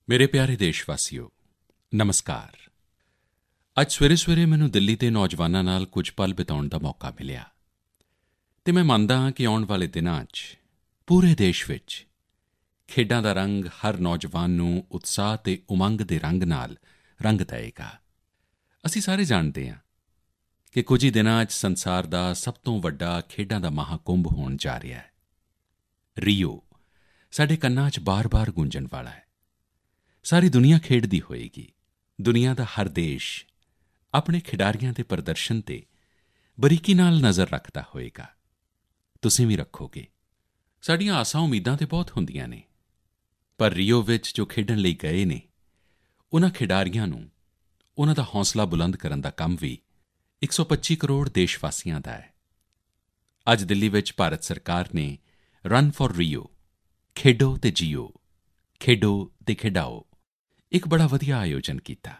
ਮੇਰੇ ਪਿਆਰੇ ਦੇਸ਼ਵਾਸੀਓ, ਨਮਸਕਾਰ। ਅੱਜ ਸਵੇਰੇ-ਸਵੇਰੇ ਮੈਨੂੰ ਦਿੱਲੀ ਦੇ ਨੌਜਵਾਨਾਂ ਨਾਲ ਕੁਝ ਪਲ ਬਿਤਾਉਣ ਦਾ ਮੌਕਾ ਮਿਲਿਆ ਅਤੇ ਮੈਂ ਮੰਨਦਾ ਹਾਂ ਕਿ ਆਉਣ ਵਾਲੇ ਦਿਨਾਂ 'ਚ ਪੂਰੇ ਦੇਸ਼ ਵਿੱਚ ਖੇਡਾਂ ਦਾ ਰੰਗ ਹਰ ਨੌਜਵਾਨ ਨੂੰ ਉਤਸ਼ਾਹ ਅਤੇ ਉਮੰਗ ਦੇ ਰੰਗ ਨਾਲ ਰੰਗ ਦੇਵੇਗਾ। ਅਸੀਂ ਸਾਰੇ ਜਾਣਦੇ ਹਾਂ ਕਿ ਕੁਝ ਹੀ ਦਿਨਾਂ 'ਚ ਸੰਸਾਰ ਦਾ ਸਭ ਤੋਂ ਵੱਡਾ ਖੇਡਾਂ ਦਾ ਮਹਾਕੁੰਭ ਹੋਣ ਜਾ ਰਿਹਾ ਹੈ। ਰਿਓ ਸਾਡੇ ਕੰਨਾਂ 'ਚ ਬਾਰ-ਬਾਰ ਗੂੰਜਣ ਵਾਲਾ ਹੈ। ਸਾਰੀ ਦੁਨੀਆ ਖੇਡਦੀ ਹੋਵੇਗੀ। ਦੁਨੀਆ ਦਾ ਹਰ ਦੇਸ਼ ਆਪਣੇ ਖਿਡਾਰੀਆਂ ਦੇ ਪ੍ਰਦਰਸ਼ਨ 'ਤੇ ਬਰੀਕੀ ਨਾਲ ਨਜ਼ਰ ਰੱਖਦਾ ਹੋਵੇਗਾ। ਤੁਸੀਂ ਵੀ ਰੱਖੋਗੇ। ਸਾਡੀਆਂ ਆਸਾਂ ਉਮੀਦਾਂ ਤਾਂ ਬਹੁਤ ਹੁੰਦੀਆਂ ਨੇ, ਪਰ ਰਿਓ ਵਿੱਚ ਜੋ ਖੇਡਣ ਲਈ ਗਏ ਨੇ, ਉਨ੍ਹਾਂ ਖਿਡਾਰੀਆਂ ਨੂੰ ਉਨ੍ਹਾਂ ਦਾ ਹੌਸਲਾ ਬੁਲੰਦ ਕਰਨ ਦਾ ਕੰਮ ਵੀ 125 ਕਰੋੜ ਦੇਸ਼ਵਾਸੀਆਂ ਦਾ ਹੈ। ਅੱਜ ਦਿੱਲੀ ਵਿੱਚ ਭਾਰਤ ਸਰਕਾਰ ਨੇ ਰਨ ਫਾਰ ਰਿਓ, ਖੇਡੋ ਤੇ ਜੀਓ, ਖੇਡੋ ਤੇ ਖਿਡਾਓ, ਇੱਕ ਬੜਾ ਵਧੀਆ ਆਯੋਜਨ ਕੀਤਾ।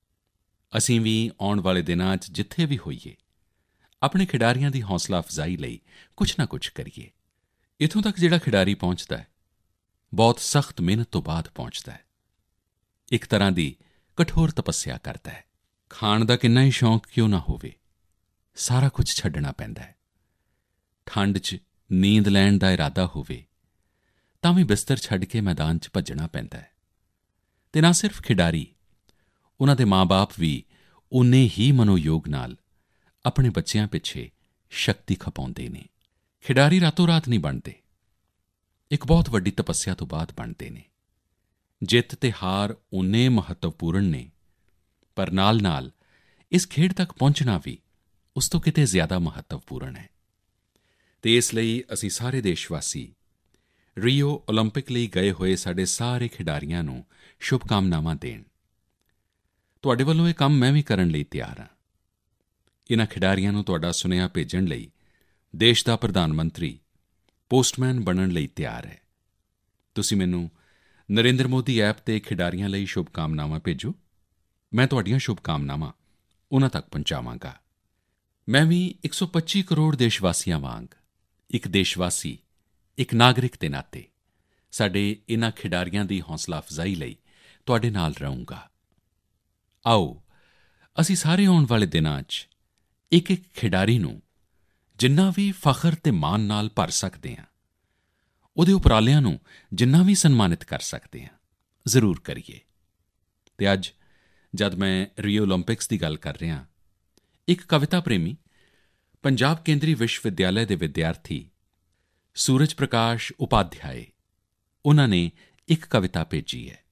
ਅਸੀਂ ਵੀ ਆਉਣ ਵਾਲੇ ਦਿਨਾਂ 'ਚ ਜਿੱਥੇ ਵੀ ਹੋਈਏ, ਆਪਣੇ ਖਿਡਾਰੀਆਂ ਦੀ ਹੌਸਲਾ ਅਫਜ਼ਾਈ ਲਈ ਕੁਝ ਨਾ ਕੁਝ ਕਰੀਏ। ਇੱਥੋਂ ਤੱਕ ਜਿਹੜਾ ਖਿਡਾਰੀ ਪਹੁੰਚਦਾ ਹੈ, ਬਹੁਤ ਸਖਤ ਮਿਹਨਤ ਤੋਂ ਬਾਅਦ ਪਹੁੰਚਦਾ ਹੈ। ਇੱਕ ਤਰ੍ਹਾਂ ਦੀ ਕਠੋਰ ਤਪੱਸਿਆ ਕਰਦਾ ਹੈ। ਖਾਣ ਦਾ ਕਿੰਨਾ ਹੀ ਸ਼ੌਂਕ ਕਿਉਂ ਨਾ ਹੋਵੇ, ਸਾਰਾ ਕੁਝ ਛੱਡਣਾ ਪੈਂਦਾ ਹੈ। ਠੰਡ 'ਚ ਨੀਂਦ ਲੈਣ ਦਾ ਇਰਾਦਾ ਹੋਵੇ ਤਾਂ ਵੀ ਬਿਸਤਰ ਛੱਡ ਕੇ ਮੈਦਾਨ 'ਚ ਭੱਜਣਾ ਪੈਂਦਾ ਹੈ। ਅਤੇ ਨਾ ਸਿਰਫ ਖਿਡਾਰੀ, ਉਨ੍ਹਾਂ ਦੇ ਮਾਂ-ਬਾਪ ਵੀ ਓਨੇ ਹੀ ਮਨੋਯੋਗ ਨਾਲ ਆਪਣੇ ਬੱਚਿਆਂ ਪਿੱਛੇ ਸ਼ਕਤੀ ਖਪਾਉਂਦੇ ਨੇ। ਖਿਡਾਰੀ ਰਾਤੋਂ-ਰਾਤ ਨਹੀਂ ਬਣਦੇ, ਇੱਕ ਬਹੁਤ ਵੱਡੀ ਤਪੱਸਿਆ ਤੋਂ ਬਾਅਦ ਬਣਦੇ ਨੇ। ਜਿੱਤ ਤੇ ਹਾਰ ਓਨੇ ਮਹੱਤਵਪੂਰਨ ਨੇ, ਪਰ ਨਾਲ-ਨਾਲ ਇਸ ਖੇਡ ਤੱਕ ਪਹੁੰਚਣਾ ਵੀ ਉਸ ਤੋਂ ਕਿਤੇ ਜ਼ਿਆਦਾ ਮਹੱਤਵਪੂਰਨ ਹੈ। ਅਤੇ ਇਸ ਲਈ ਅਸੀਂ ਸਾਰੇ ਦੇਸ਼ਵਾਸੀ ਰਿਓ ਓਲੰਪਿਕ ਲਈ ਗਏ ਹੋਏ ਸਾਡੇ ਸਾਰੇ ਖਿਡਾਰੀਆਂ ਨੂੰ ਸ਼ੁਭਕਾਮਨਾਵਾਂ ਦੇਣ। ਤੁਹਾਡੇ ਵੱਲੋਂ ਇਹ ਕੰਮ ਮੈਂ ਵੀ ਕਰਨ ਲਈ ਤਿਆਰ ਹਾਂ। ਇਨ੍ਹਾਂ ਖਿਡਾਰੀਆਂ ਨੂੰ ਤੁਹਾਡਾ ਸੁਨੇਹਾ ਭੇਜਣ ਲਈ ਦੇਸ਼ ਦਾ ਪ੍ਰਧਾਨ ਮੰਤਰੀ ਪੋਸਟਮੈਨ ਬਣਨ ਲਈ ਤਿਆਰ ਹੈ। ਤੁਸੀਂ ਮੈਨੂੰ ਨਰਿੰਦਰ ਮੋਦੀ ਐਪ 'ਤੇ ਖਿਡਾਰੀਆਂ ਲਈ ਸ਼ੁਭਕਾਮਨਾਵਾਂ ਭੇਜੋ। ਮੈਂ ਤੁਹਾਡੀਆਂ ਸ਼ੁਭਕਾਮਨਾਵਾਂ ਉਨ੍ਹਾਂ ਤੱਕ ਪਹੁੰਚਾਵਾਂਗਾ। ਮੈਂ ਵੀ 125 ਕਰੋੜ ਦੇਸ਼ਵਾਸੀਆਂ ਵਾਂਗ ਇੱਕ ਦੇਸ਼ਵਾਸੀ, ਇੱਕ ਨਾਗਰਿਕ ਦੇ ਨਾਤੇ ਸਾਡੇ ਇਨ੍ਹਾਂ ਖਿਡਾਰੀਆਂ ਦੀ ਹੌਸਲਾ ਅਫਜ਼ਾਈ ਲਈ ਤੁਹਾਡੇ ਨਾਲ ਰਹੂੰਗਾ। ਆਓ ਅਸੀਂ ਸਾਰੇ ਆਉਣ ਵਾਲੇ ਦਿਨਾਂ 'ਚ ਇੱਕ-ਇੱਕ ਖਿਡਾਰੀ ਨੂੰ ਜਿੰਨਾ ਵੀ ਫ਼ਖਰ ਅਤੇ ਮਾਣ ਨਾਲ ਭਰ ਸਕਦੇ ਹਾਂ, ਉਹਦੇ ਉਪਰਾਲਿਆਂ ਨੂੰ ਜਿੰਨਾ ਵੀ ਸਨਮਾਨਿਤ ਕਰ ਸਕਦੇ ਹਾਂ, ਜ਼ਰੂਰ ਕਰੀਏ। ਅਤੇ ਅੱਜ ਜਦ ਮੈਂ ਰਿਓ ਓਲੰਪਿਕਸ ਦੀ ਗੱਲ ਕਰ ਰਿਹਾ, ਇੱਕ ਕਵਿਤਾ ਪ੍ਰੇਮੀ, ਪੰਜਾਬ ਕੇਂਦਰੀ ਵਿਸ਼ਵ ਵਿਦਿਆਲਾ ਦੇ ਵਿਦਿਆਰਥੀ ਸੂਰਜ ਪ੍ਰਕਾਸ਼ ਉਪਾਧਿਆਏ, ਉਨ੍ਹਾਂ ਨੇ ਇੱਕ ਕਵਿਤਾ ਭੇਜੀ ਹੈ।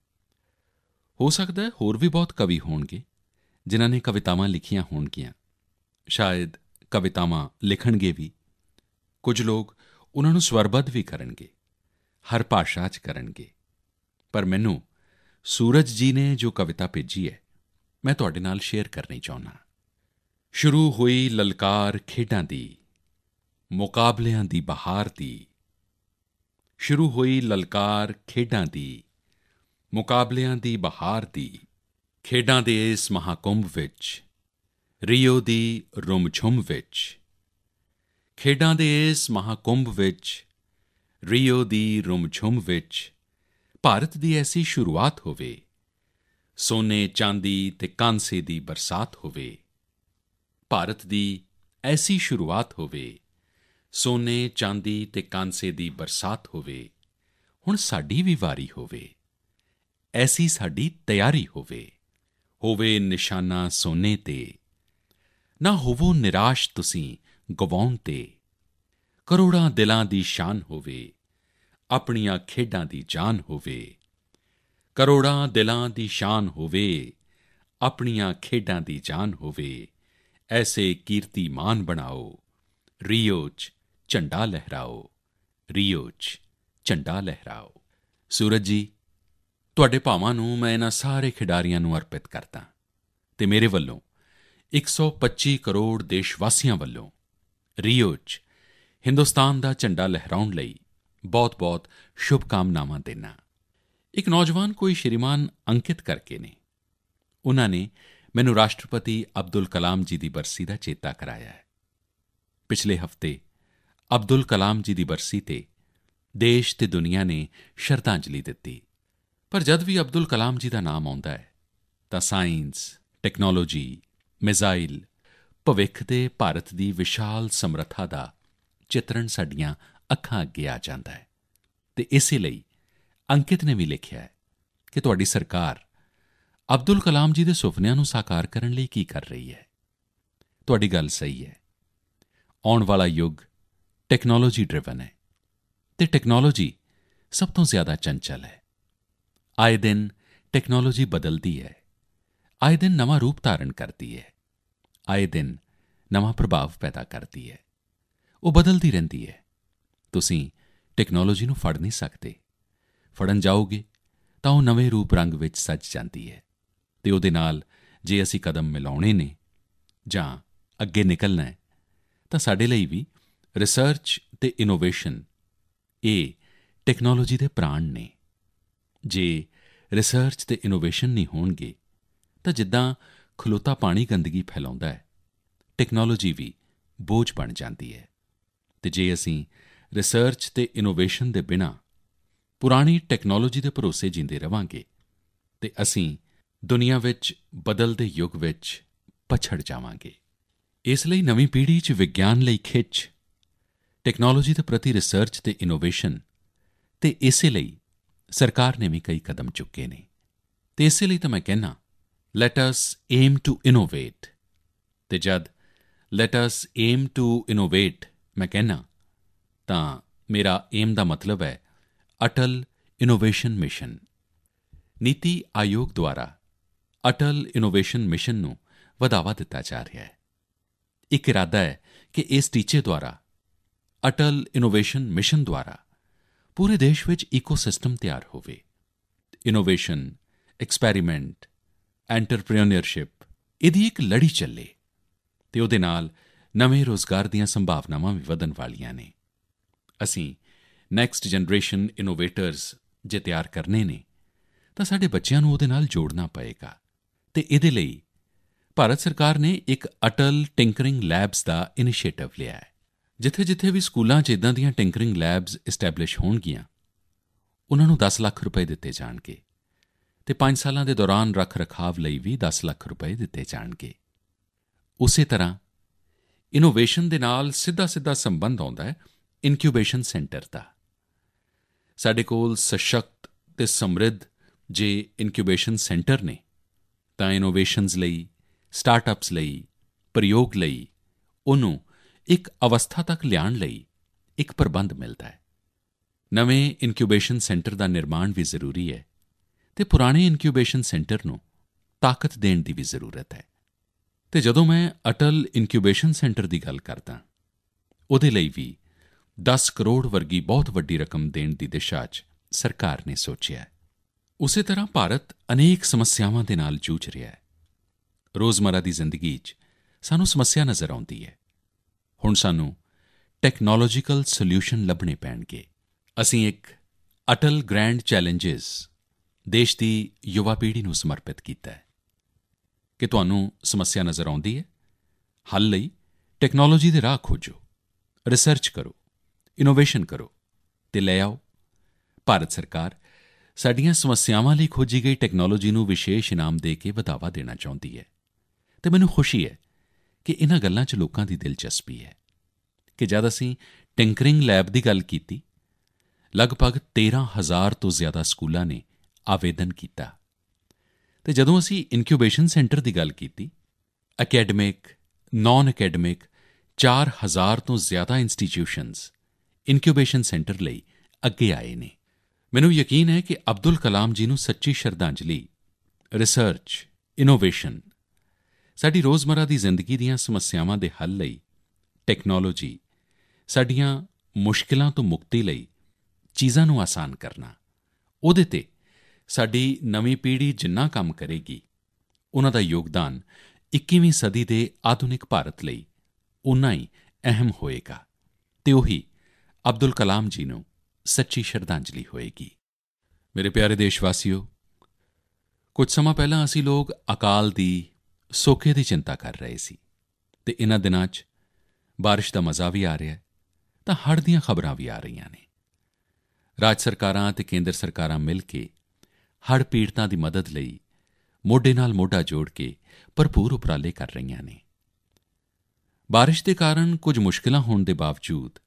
ਹੋ ਸਕਦਾ ਹੈ ਹੋਰ ਵੀ ਬਹੁਤ ਕਵੀ ਹੋਣਗੇ ਜਿਨ੍ਹਾਂ ਨੇ ਕਵਿਤਾਵਾਂ ਲਿਖੀਆਂ ਹੋਣਗੀਆਂ, ਸ਼ਾਇਦ ਕਵਿਤਾਵਾਂ ਲਿਖਣਗੇ ਵੀ। ਕੁਝ ਲੋਕ ਉਨ੍ਹਾਂ ਨੂੰ ਸਵਰਬੱਧ ਵੀ ਕਰਨਗੇ, ਹਰ ਭਾਸ਼ਾ 'ਚ ਕਰਨਗੇ। ਪਰ ਮੈਨੂੰ ਸੂਰਜ ਜੀ ਨੇ ਜੋ ਕਵਿਤਾ ਭੇਜੀ ਹੈ, ਮੈਂ ਤੁਹਾਡੇ ਨਾਲ ਸ਼ੇਅਰ ਕਰਨੀ ਚਾਹੁੰਦਾ। ਸ਼ੁਰੂ ਹੋਈ ਲਲਕਾਰ ਖੇਡਾਂ ਦੀ, ਮੁਕਾਬਲਿਆਂ ਦੀ ਬਹਾਰ ਦੀ। ਸ਼ੁਰੂ ਹੋਈ ਲਲਕਾਰ ਖੇਡਾਂ ਦੀ, ਮੁਕਾਬਲਿਆਂ ਦੀ ਬਹਾਰ ਦੀ। ਖੇਡਾਂ ਦੇ ਇਸ ਮਹਾਕੁੰਭ ਵਿੱਚ, ਰਿਓ ਦੀ ਰੁਮ-ਝੁਮ ਵਿੱਚ। ਖੇਡਾਂ ਦੇ ਇਸ ਮਹਾਕੁੰਭ ਵਿੱਚ, ਰਿਓ ਦੀ ਰੁਮ-ਝੁਮ ਵਿੱਚ। ਭਾਰਤ ਦੀ ਐਸੀ ਸ਼ੁਰੂਆਤ ਹੋਵੇ, ਸੋਨੇ ਚਾਂਦੀ ਤੇ ਕਾਂਸੇ ਦੀ ਬਰਸਾਤ ਹੋਵੇ। ਭਾਰਤ ਦੀ ਐਸੀ ਸ਼ੁਰੂਆਤ ਹੋਵੇ, ਸੋਨੇ ਚਾਂਦੀ ਤੇ ਕਾਂਸੇ ਦੀ ਬਰਸਾਤ ਹੋਵੇ। ਹੁਣ ਸਾਡੀ ਵੀ ਵਾਰੀ ਹੋਵੇ, ਐਸੀ ਸਾਡੀ ਤਿਆਰੀ ਹੋਵੇ। ਹੋਵੇ ਨਿਸ਼ਾਨਾ ਸੋਨੇ 'ਤੇ, ਨਾ ਹੋਵੋ ਨਿਰਾਸ਼ ਤੁਸੀਂ ਗਵਾਉਣ 'ਤੇ। ਕਰੋੜਾਂ ਦਿਲਾਂ ਦੀ ਸ਼ਾਨ ਹੋਵੇ, ਆਪਣੀਆਂ ਖੇਡਾਂ ਦੀ ਜਾਨ ਹੋਵੇ। ਕਰੋੜਾਂ ਦਿਲਾਂ ਦੀ ਸ਼ਾਨ ਹੋਵੇ, ਆਪਣੀਆਂ ਖੇਡਾਂ ਦੀ ਜਾਨ ਹੋਵੇ। ਐਸੇ ਕੀਰਤੀਮਾਨ ਬਣਾਓ, ਰਿਓ 'ਚ ਝੰਡਾ ਲਹਿਰਾਓ, ਰਿਓ 'ਚ ਝੰਡਾ ਲਹਿਰਾਓ। ਸੂਰਜ ਜੀ, ਤੁਹਾਡੇ ਭਾਵਾਂ ਨੂੰ ਮੈਂ ਇਨ੍ਹਾਂ ਸਾਰੇ ਖਿਡਾਰੀਆਂ ਨੂੰ ਅਰਪਿਤ ਕਰਦਾ ਅਤੇ ਮੇਰੇ ਵੱਲੋਂ 125 ਕਰੋੜ ਦੇਸ਼ਵਾਸੀਆਂ ਵੱਲੋਂ ਰਿਓ 'ਚ ਹਿੰਦੁਸਤਾਨ ਦਾ ਝੰਡਾ ਲਹਿਰਾਉਣ ਲਈ ਬਹੁਤ-ਬਹੁਤ ਸ਼ੁਭਕਾਮਨਾਵਾਂ ਦਿੰਦਾ। ਇੱਕ ਨੌਜਵਾਨ ਕੋਈ ਸ਼੍ਰੀਮਾਨ ਅੰਕਿਤ ਕਰਕੇ ਨੇ, ਉਨ੍ਹਾਂ ਨੇ ਮੈਨੂੰ ਰਾਸ਼ਟਰਪਤੀ ਅਬਦੁਲ ਕਲਾਮ ਜੀ ਦੀ ਬਰਸੀ ਦਾ ਚੇਤਾ ਕਰਾਇਆ ਹੈ। ਪਿਛਲੇ ਹਫ਼ਤੇ ਅਬਦੁਲ ਕਲਾਮ ਜੀ ਦੀ ਬਰਸੀ 'ਤੇ ਦੇਸ਼ ਅਤੇ ਦੁਨੀਆ ਨੇ ਸ਼ਰਧਾਂਜਲੀ ਦਿੱਤੀ, ਪਰ ਜਦ ਵੀ ਅਬਦੁਲ ਕਲਾਮ ਜੀ ਦਾ ਨਾਮ ਆਉਂਦਾ ਹੈ ਤਾਂ ਸਾਇੰਸ, ਟੈਕਨੋਲੋਜੀ, ਮਿਜ਼ਾਈਲ, ਭਵਿੱਖ ਦੇ ਭਾਰਤ ਦੀ ਵਿਸ਼ਾਲ ਸਮਰੱਥਾ ਦਾ ਚਿੱਤਰਣ ਸਾਡੀਆਂ ਅੱਖਾਂ ਅੱਗੇ ਆ ਜਾਂਦਾ ਹੈ। ਅਤੇ ਇਸੇ ਲਈ ਅੰਕਿਤ ਨੇ ਵੀ ਲਿਖਿਆ ਹੈ ਕਿ ਤੁਹਾਡੀ ਸਰਕਾਰ ਅਬਦੁਲ ਕਲਾਮ ਜੀ ਦੇ ਸੁਪਨਿਆਂ ਨੂੰ ਸਾਕਾਰ ਕਰਨ ਲਈ ਕੀ ਕਰ ਰਹੀ ਹੈ। ਤੁਹਾਡੀ ਗੱਲ ਸਹੀ ਹੈ। ਆਉਣ ਵਾਲਾ ਯੁੱਗ ਟੈਕਨੋਲੋਜੀ ਡਰਿਵਨ ਹੈ ਅਤੇ ਟੈਕਨੋਲੋਜੀ ਸਭ ਤੋਂ ਜ਼ਿਆਦਾ ਚੰਚਲ ਹੈ। ਆਏ ਦਿਨ ਟੈਕਨੋਲੋਜੀ ਬਦਲਦੀ ਹੈ, ਆਏ ਦਿਨ ਨਵਾਂ ਰੂਪ ਧਾਰਨ ਕਰਦੀ ਹੈ, ਆਏ ਦਿਨ ਨਵਾਂ ਪ੍ਰਭਾਵ ਪੈਦਾ ਕਰਦੀ ਹੈ। ਉਹ ਬਦਲਦੀ ਰਹਿੰਦੀ ਹੈ। ਤੁਸੀਂ ਟੈਕਨੋਲੋਜੀ ਨੂੰ ਫੜ ਨਹੀਂ ਸਕਦੇ। ਫੜਨ ਜਾਓਗੇ ਤਾਂ ਉਹ ਨਵੇਂ ਰੂਪ ਰੰਗ ਵਿੱਚ ਸੱਜ ਜਾਂਦੀ ਹੈ ਅਤੇ ਉਹਦੇ ਨਾਲ ਜੇ ਅਸੀਂ ਕਦਮ ਮਿਲਾਉਣੇ ਨੇ ਜਾਂ ਅੱਗੇ ਨਿਕਲਣਾ ਹੈ ਤਾਂ ਸਾਡੇ ਲਈ ਵੀ ਰਿਸਰਚ ਅਤੇ ਇਨੋਵੇਸ਼ਨ ਇਹ ਟੈਕਨੋਲੋਜੀ ਦੇ ਪ੍ਰਾਣ ਨੇ। ਜੇ ਰਿਸਰਚ ਅਤੇ ਇਨੋਵੇਸ਼ਨ ਨਹੀਂ ਹੋਣਗੇ ਤਾਂ ਜਿੱਦਾਂ ਖਲੋਤਾ ਪਾਣੀ ਗੰਦਗੀ ਫੈਲਾਉਂਦਾ ਹੈ, ਟੈਕਨੋਲੋਜੀ ਵੀ ਬੋਝ ਬਣ ਜਾਂਦੀ ਹੈ। ਅਤੇ ਜੇ ਅਸੀਂ ਰਿਸਰਚ ਅਤੇ ਇਨੋਵੇਸ਼ਨ ਦੇ ਬਿਨਾਂ ਪੁਰਾਣੀ ਟੈਕਨੋਲੋਜੀ ਦੇ ਭਰੋਸੇ ਜੀਂਦੇ ਰਹਾਂਗੇ ਅਤੇ ਅਸੀਂ ਦੁਨੀਆ ਵਿੱਚ ਬਦਲਦੇ ਯੁੱਗ ਵਿੱਚ ਪਛੜ ਜਾਵਾਂਗੇ। ਇਸ ਲਈ ਨਵੀਂ ਪੀੜ੍ਹੀ 'ਚ ਵਿਗਿਆਨ ਲਈ ਖਿੱਚ, ਟੈਕਨੋਲੋਜੀ ਦੇ ਪ੍ਰਤੀ ਰਿਸਰਚ ਅਤੇ ਇਨੋਵੇਸ਼ਨ, ਅਤੇ ਇਸੇ ਲਈ ਸਰਕਾਰ ਨੇ ਵੀ ਕਈ ਕਦਮ ਚੁੱਕੇ ਨੇ। ਅਤੇ ਇਸੇ ਲਈ ਤਾਂ ਮੈਂ ਕਹਿੰਦਾ let us aim to innovate. ਅਤੇ ਜਦ let us aim to innovate ਮੈਂ ਕਹਿੰਦਾ ਤਾਂ ਮੇਰਾ ਏਮ ਦਾ ਮਤਲਬ ਹੈ ਅਟਲ ਇਨੋਵੇਸ਼ਨ ਮਿਸ਼ਨ। ਨੀਤੀ ਆਯੋਗ ਦੁਆਰਾ ਅਟਲ ਇਨੋਵੇਸ਼ਨ ਮਿਸ਼ਨ ਨੂੰ ਵਧਾਵਾ ਦਿੱਤਾ ਜਾ ਰਿਹਾ ਹੈ। ਇੱਕ ਇਰਾਦਾ ਹੈ ਕਿ ਇਸ ਟੀਚੇ ਦੁਆਰਾ, ਅਟਲ ਇਨੋਵੇਸ਼ਨ ਮਿਸ਼ਨ ਦੁਆਰਾ ਪੂਰੇ ਦੇਸ਼ ਵਿੱਚ ਈਕੋਸਿਸਟਮ ਤਿਆਰ ਹੋਵੇ। ਇਨੋਵੇਸ਼ਨ, ਐਕਸਪੈਰੀਮੈਂਟ, ਐਂਟਰਪ੍ਰੀਨਿਓਰਸ਼ਿਪ ਇਹਦੀ ਇੱਕ ਲੜੀ ਚੱਲੇ ਅਤੇ ਉਹਦੇ ਨਾਲ ਨਵੇਂ ਰੋਜ਼ਗਾਰ ਦੀਆਂ ਸੰਭਾਵਨਾਵਾਂ ਵੀ ਵਧਣ ਵਾਲੀਆਂ ਨੇ। ਅਸੀਂ ਨੈਕਸਟ ਜਨਰੇਸ਼ਨ ਇਨੋਵੇਟਰਸ ਜੇ ਤਿਆਰ ਕਰਨੇ ਨੇ ਤਾਂ ਸਾਡੇ ਬੱਚਿਆਂ ਨੂੰ ਉਹਦੇ ਨਾਲ ਜੋੜਨਾ ਪਏਗਾ। ਅਤੇ ਇਹਦੇ ਲਈ ਭਾਰਤ ਸਰਕਾਰ ਨੇ ਇੱਕ ਅਟਲ ਟਿੰਕਰਿੰਗ ਲੈਬਸ ਦਾ ਇਨੀਸ਼ੀਏਟਿਵ ਲਿਆ ਹੈ। ਜਿੱਥੇ-ਜਿੱਥੇ ਵੀ ਸਕੂਲਾਂ 'ਚ ਇੱਦਾਂ ਦੀਆਂ ਟਿੰਕਰਿੰਗ ਲੈਬਸ ਇਸਟੈਬਲਿਸ਼ ਹੋਣਗੀਆਂ, ਉਹਨਾਂ ਨੂੰ 10 ਲੱਖ ਰੁਪਏ ਦਿੱਤੇ ਜਾਣਗੇ ਅਤੇ 5 ਸਾਲਾਂ ਦੇ ਦੌਰਾਨ ਰੱਖ ਰਖਾਵ ਲਈ ਵੀ 10 ਲੱਖ ਰੁਪਏ ਦਿੱਤੇ ਜਾਣਗੇ। ਉਸੇ ਤਰ੍ਹਾਂ ਇਨੋਵੇਸ਼ਨ ਦੇ ਨਾਲ ਸਿੱਧਾ ਸੰਬੰਧ ਆਉਂਦਾ ਹੈ ਇਨਕਿਊਬੇਸ਼ਨ ਸੈਂਟਰ ਦਾ। ਸਾਡੇ ਕੋਲ ਸਸ਼ਕਤ ਅਤੇ ਸਮਰਿੱਧ ਜੇ ਇਨਕਿਊਬੇਸ਼ਨ ਸੈਂਟਰ ਨੇ ਤਾਂ ਇਨੋਵੇਸ਼ਨਜ਼ ਲਈ, ਸਟਾਰਟਅਪਸ ਲਈ, ਪ੍ਰਯੋਗ ਲਈ ਉਹਨੂੰ ਇੱਕ ਅਵਸਥਾ ਤੱਕ ਲਿਆਉਣ ਲਈ ਇੱਕ ਪ੍ਰਬੰਧ ਮਿਲਦਾ ਹੈ। ਨਵੇਂ ਇਨਕਿਊਬੇਸ਼ਨ ਸੈਂਟਰ ਦਾ ਨਿਰਮਾਣ ਵੀ ਜ਼ਰੂਰੀ ਹੈ ਅਤੇ ਪੁਰਾਣੇ ਇਨਕਿਊਬੇਸ਼ਨ ਸੈਂਟਰ ਨੂੰ ਤਾਕਤ ਦੇਣ ਦੀ ਵੀ ਜ਼ਰੂਰਤ ਹੈ। ਅਤੇ ਜਦੋਂ ਮੈਂ ਅਟਲ ਇਨਕਿਊਬੇਸ਼ਨ ਸੈਂਟਰ ਦੀ ਗੱਲ ਕਰਦਾ, ਉਹਦੇ ਲਈ ਵੀ 10 ਕਰੋੜ ਵਰਗੀ ਬਹੁਤ ਵੱਡੀ ਰਕਮ ਦੇਣ ਦੀ ਦਿਸ਼ਾ 'ਚ ਸਰਕਾਰ ਨੇ ਸੋਚਿਆ ਹੈ। ਉਸੇ ਤਰ੍ਹਾਂ ਭਾਰਤ ਅਨੇਕ ਸਮੱਸਿਆਵਾਂ ਦੇ ਨਾਲ ਜੂਝ ਰਿਹਾ ਹੈ। ਰੋਜ਼ਮਰਾ ਦੀ ਜ਼ਿੰਦਗੀ 'ਚ ਸਾਨੂੰ ਸਮੱਸਿਆ ਨਜ਼ਰ ਆਉਂਦੀ ਹੈ। ਹੁਣ ਸਾਨੂੰ ਟੈਕਨੋਲੋਜੀਕਲ ਸੋਲਿਊਸ਼ਨ ਲੱਭਣੇ ਪੈਣਗੇ। ਅਸੀਂ ਇੱਕ ਅਟਲ ਗ੍ਰੈਂਡ ਚੈਲੰਜਸ ਦੇਸ਼ ਦੀ ਯੁਵਾ ਪੀੜ੍ਹੀ ਨੂੰ ਸਮਰਪਿਤ ਕੀਤਾ ਹੈ ਕਿ ਤੁਹਾਨੂੰ ਸਮੱਸਿਆ ਨਜ਼ਰ ਆਉਂਦੀ ਹੈ, ਹੱਲ ਲਈ ਟੈਕਨੋਲੋਜੀ ਦੇ ਰਾਹ ਖੋਜੋ, ਰਿਸਰਚ ਕਰੋ, ਇਨੋਵੇਸ਼ਨ ਕਰੋ ਅਤੇ ਲੈ ਆਓ। ਭਾਰਤ ਸਰਕਾਰ ਸਾਡੀਆਂ ਸਮੱਸਿਆਵਾਂ ਲਈ ਖੋਜੀ ਗਈ ਟੈਕਨੋਲੋਜੀ ਨੂੰ ਵਿਸ਼ੇਸ਼ ਇਨਾਮ ਦੇ ਕੇ ਵਧਾਵਾ ਦੇਣਾ ਚਾਹੁੰਦੀ ਹੈ ਅਤੇ ਮੈਨੂੰ ਖੁਸ਼ੀ ਹੈ ਕਿ ਇਹਨਾਂ ਗੱਲਾਂ 'ਚ ਲੋਕਾਂ ਦੀ ਦਿਲਚਸਪੀ ਹੈ ਕਿ ਜਦ ਅਸੀਂ ਟਿੰਕਰਿੰਗ ਲੈਬ ਦੀ ਗੱਲ ਕੀਤੀ, ਲਗਭਗ 13,000 ਤੋਂ ਜ਼ਿਆਦਾ ਸਕੂਲਾਂ ਨੇ ਆਵੇਦਨ ਕੀਤਾ ਅਤੇ ਜਦੋਂ ਅਸੀਂ ਇਨਕਿਊਬੇਸ਼ਨ ਸੈਂਟਰ ਦੀ ਗੱਲ ਕੀਤੀ, ਅਕੈਡਮਿਕ, ਨਾਨ ਅਕੈਡਮਿਕ 4,000 ਤੋਂ ਜ਼ਿਆਦਾ ਇੰਸਟੀਟਿਊਸ਼ਨਜ਼ ਇਨਕਿਊਬੇਸ਼ਨ ਸੈਂਟਰ ਲਈ ਅੱਗੇ ਆਏ ਨੇ। ਮੈਨੂੰ ਯਕੀਨ ਹੈ ਕਿ ਅਬਦੁਲ ਕਲਾਮ ਜੀ ਨੂੰ ਸੱਚੀ ਸ਼ਰਧਾਂਜਲੀ, ਰਿਸਰਚ, ਇਨੋਵੇਸ਼ਨ ਸਾਡੀ ਰੋਜ਼ਮਰਾ ਦੀ ਜ਼ਿੰਦਗੀ ਦੀਆਂ ਸਮੱਸਿਆਵਾਂ ਦੇ ਹੱਲ ਲਈ, ਟੈਕਨੋਲੋਜੀ ਸਾਡੀਆਂ ਮੁਸ਼ਕਿਲਾਂ ਤੋਂ ਮੁਕਤੀ ਲਈ, ਚੀਜ਼ਾਂ ਨੂੰ ਆਸਾਨ ਕਰਨਾ, ਉਹਦੇ 'ਤੇ ਸਾਡੀ ਨਵੀਂ ਪੀੜ੍ਹੀ ਜਿੰਨਾ ਕੰਮ ਕਰੇਗੀ, ਉਹਨਾਂ ਦਾ ਯੋਗਦਾਨ 21ਵੀਂ ਸਦੀ ਦੇ ਆਧੁਨਿਕ ਭਾਰਤ ਲਈ ਓਨਾ ਹੀ ਅਹਿਮ ਹੋਏਗਾ ਅਤੇ ਉਹੀ ਅਬਦੁਲ ਕਲਾਮ ਜੀ ਨੂੰ ਸੱਚੀ ਸ਼ਰਧਾਂਜਲੀ ਹੋਏਗੀ। ਮੇਰੇ ਪਿਆਰੇ ਦੇਸ਼ਵਾਸੀਓ, ਕੁਝ ਸਮਾਂ ਪਹਿਲਾਂ ਅਸੀਂ ਲੋਕ ਅਕਾਲ ਦੀ, ਸੋਕੇ ਦੀ ਚਿੰਤਾ ਕਰ ਰਹੇ ਸੀ ਅਤੇ ਇਹਨਾਂ ਦਿਨਾਂ 'ਚ ਬਾਰਿਸ਼ ਦਾ ਮਜ਼ਾ ਵੀ ਆ ਰਿਹਾ ਤਾਂ ਹੜ੍ਹ ਦੀਆਂ ਖਬਰਾਂ ਵੀ ਆ ਰਹੀਆਂ ਨੇ। ਰਾਜ ਸਰਕਾਰਾਂ ਅਤੇ ਕੇਂਦਰ ਸਰਕਾਰਾਂ ਮਿਲ ਕੇ ਹੜ੍ਹ ਪੀੜਤਾਂ ਦੀ ਮਦਦ ਲਈ ਮੋਢੇ ਨਾਲ ਮੋਢਾ ਜੋੜ ਕੇ ਭਰਪੂਰ ਉਪਰਾਲੇ ਕਰ ਰਹੀਆਂ ਨੇ। ਬਾਰਿਸ਼ ਦੇ ਕਾਰਨ ਕੁਝ ਮੁਸ਼ਕਿਲਾਂ ਹੋਣ ਦੇ ਬਾਵਜੂਦ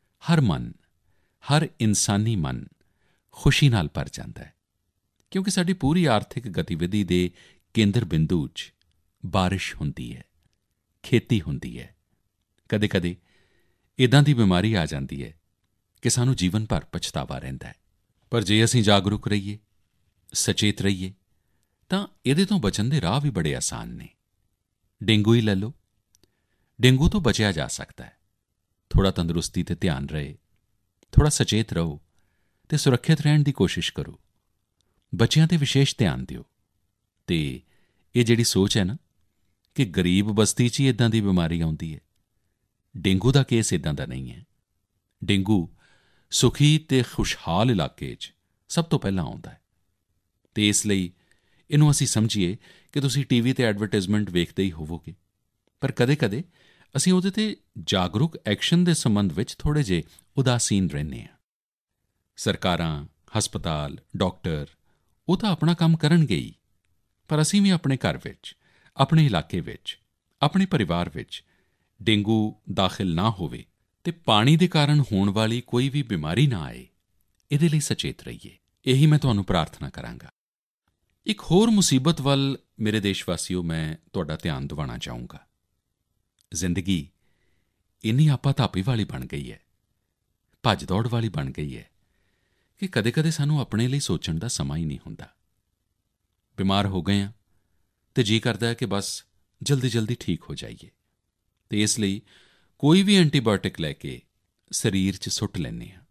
ਹਰ ਇਨਸਾਨੀ ਮਨ ਖੁਸ਼ੀ ਨਾਲ ਭਰ ਜਾਂਦਾ ਹੈ, ਕਿਉਂਕਿ ਸਾਡੀ ਪੂਰੀ ਆਰਥਿਕ ਗਤੀਵਿਧੀ ਦੇ ਕੇਂਦਰ ਬਿੰਦੂ 'ਚ ਬਾਰਿਸ਼ ਹੁੰਦੀ ਹੈ, ਖੇਤੀ ਹੁੰਦੀ ਹੈ। ਕਦੇ-ਕਦੇ ਇੱਦਾਂ ਦੀ ਬਿਮਾਰੀ ਆ ਜਾਂਦੀ ਹੈ ਕਿ ਸਾਨੂੰ ਜੀਵਨ ਭਰ ਪਛਤਾਵਾ ਰਹਿੰਦਾ ਹੈ, ਪਰ ਜੇ ਅਸੀਂ ਜਾਗਰੂਕ ਰਹੀਏ, ਸਚੇਤ ਰਹੀਏ, ਤਾਂ ਇਹਦੇ ਤੋਂ ਬਚਣ ਦੇ ਰਾਹ ਵੀ ਬੜੇ ਆਸਾਨ ਨੇ। ਡੇਂਗੂ ਹੀ ਲੈ ਲਓ, ਡੇਂਗੂ ਤੋਂ ਬਚਿਆ ਜਾ ਸਕਦਾ ਹੈ। ਥੋੜ੍ਹਾ ਤੰਦਰੁਸਤੀ 'ਤੇ ਧਿਆਨ ਰਹੇ, ਥੋੜ੍ਹਾ ਸਚੇਤ ਰਹੋ ਅਤੇ ਸੁਰੱਖਿਅਤ ਰਹਿਣ ਦੀ ਕੋਸ਼ਿਸ਼ ਕਰੋ। ਬੱਚਿਆਂ 'ਤੇ ਵਿਸ਼ੇਸ਼ ਧਿਆਨ ਦਿਓ। ਅਤੇ ਇਹ ਜਿਹੜੀ ਸੋਚ ਹੈ ਨਾ ਕਿ ਗਰੀਬ ਬਸਤੀ 'ਚ ਹੀ ਇੱਦਾਂ ਦੀ ਬਿਮਾਰੀ ਆਉਂਦੀ ਹੈ, ਡੇਂਗੂ ਦਾ ਕੇਸ ਇੱਦਾਂ ਦਾ ਨਹੀਂ ਹੈ। ਡੇਂਗੂ ਸੁਖੀ ਅਤੇ ਖੁਸ਼ਹਾਲ ਇਲਾਕੇ 'ਚ ਸਭ ਤੋਂ ਪਹਿਲਾਂ ਆਉਂਦਾ ਹੈ, ਅਤੇ ਇਸ ਲਈ ਇਹਨੂੰ ਅਸੀਂ ਸਮਝੀਏ ਕਿ ਤੁਸੀਂ ਟੀਵੀ 'ਤੇ ਐਡਵਰਟਾਈਜ਼ਮੈਂਟ ਵੇਖਦੇ ਹੀ ਹੋਵੋਗੇ, ਪਰ ਕਦੇ-ਕਦੇ ਅਸੀਂ ਉਹਦੇ 'ਤੇ ਜਾਗਰੂਕ ਐਕਸ਼ਨ ਦੇ ਸੰਬੰਧ ਵਿੱਚ ਥੋੜ੍ਹੇ ਜਿਹੇ ਉਦਾਸੀਨ ਰਹਿੰਦੇ ਹਾਂ। ਸਰਕਾਰਾਂ, ਹਸਪਤਾਲ, ਡਾਕਟਰ ਉਹ ਤਾਂ ਆਪਣਾ ਕੰਮ ਕਰਨਗੇ ਹੀ, ਪਰ ਅਸੀਂ ਵੀ ਆਪਣੇ ਘਰ ਵਿੱਚ, ਆਪਣੇ ਇਲਾਕੇ ਵਿੱਚ, ਆਪਣੇ ਪਰਿਵਾਰ ਵਿੱਚ ਡੇਂਗੂ ਦਾਖਲ ਨਾ ਹੋਵੇ ਅਤੇ ਪਾਣੀ ਦੇ ਕਾਰਨ ਹੋਣ ਵਾਲੀ ਕੋਈ ਵੀ ਬਿਮਾਰੀ ਨਾ ਆਏ, ਇਹਦੇ ਲਈ ਸਚੇਤ ਰਹੀਏ। ਇਹੀ ਮੈਂ ਤੁਹਾਨੂੰ ਪ੍ਰਾਰਥਨਾ ਕਰਾਂਗਾ। ਇੱਕ ਹੋਰ ਮੁਸੀਬਤ ਵੱਲ ਮੇਰੇ ਦੇਸ਼ ਵਾਸੀਓ ਮੈਂ ਤੁਹਾਡਾ ਧਿਆਨ ਦਿਵਾਉਣਾ ਚਾਹੂੰਗਾ। ਜ਼ਿੰਦਗੀ ਇੰਨੀ ਆਪਾਧਾਪੀ ਵਾਲੀ ਬਣ ਗਈ ਹੈ, ਭੱਜ ਦੌੜ ਵਾਲੀ ਬਣ ਗਈ ਹੈ ਕਿ ਕਦੇ-ਕਦੇ ਸਾਨੂੰ ਆਪਣੇ ਲਈ ਸੋਚਣ ਦਾ ਸਮਾਂ ਹੀ ਨਹੀਂ ਹੁੰਦਾ। ਬਿਮਾਰ ਹੋ ਗਏ ਹਾਂ ਅਤੇ ਜੀਅ ਕਰਦਾ ਹੈ ਕਿ ਬਸ ਜਲਦੀ-ਜਲਦੀ ਠੀਕ ਹੋ ਜਾਈਏ, ਅਤੇ ਇਸ ਲਈ ਕੋਈ ਵੀ ਐਂਟੀਬਾਇਓਟਿਕ ਲੈ ਕੇ ਸਰੀਰ 'ਚ ਸੁੱਟ ਲੈਂਦੇ ਹਾਂ।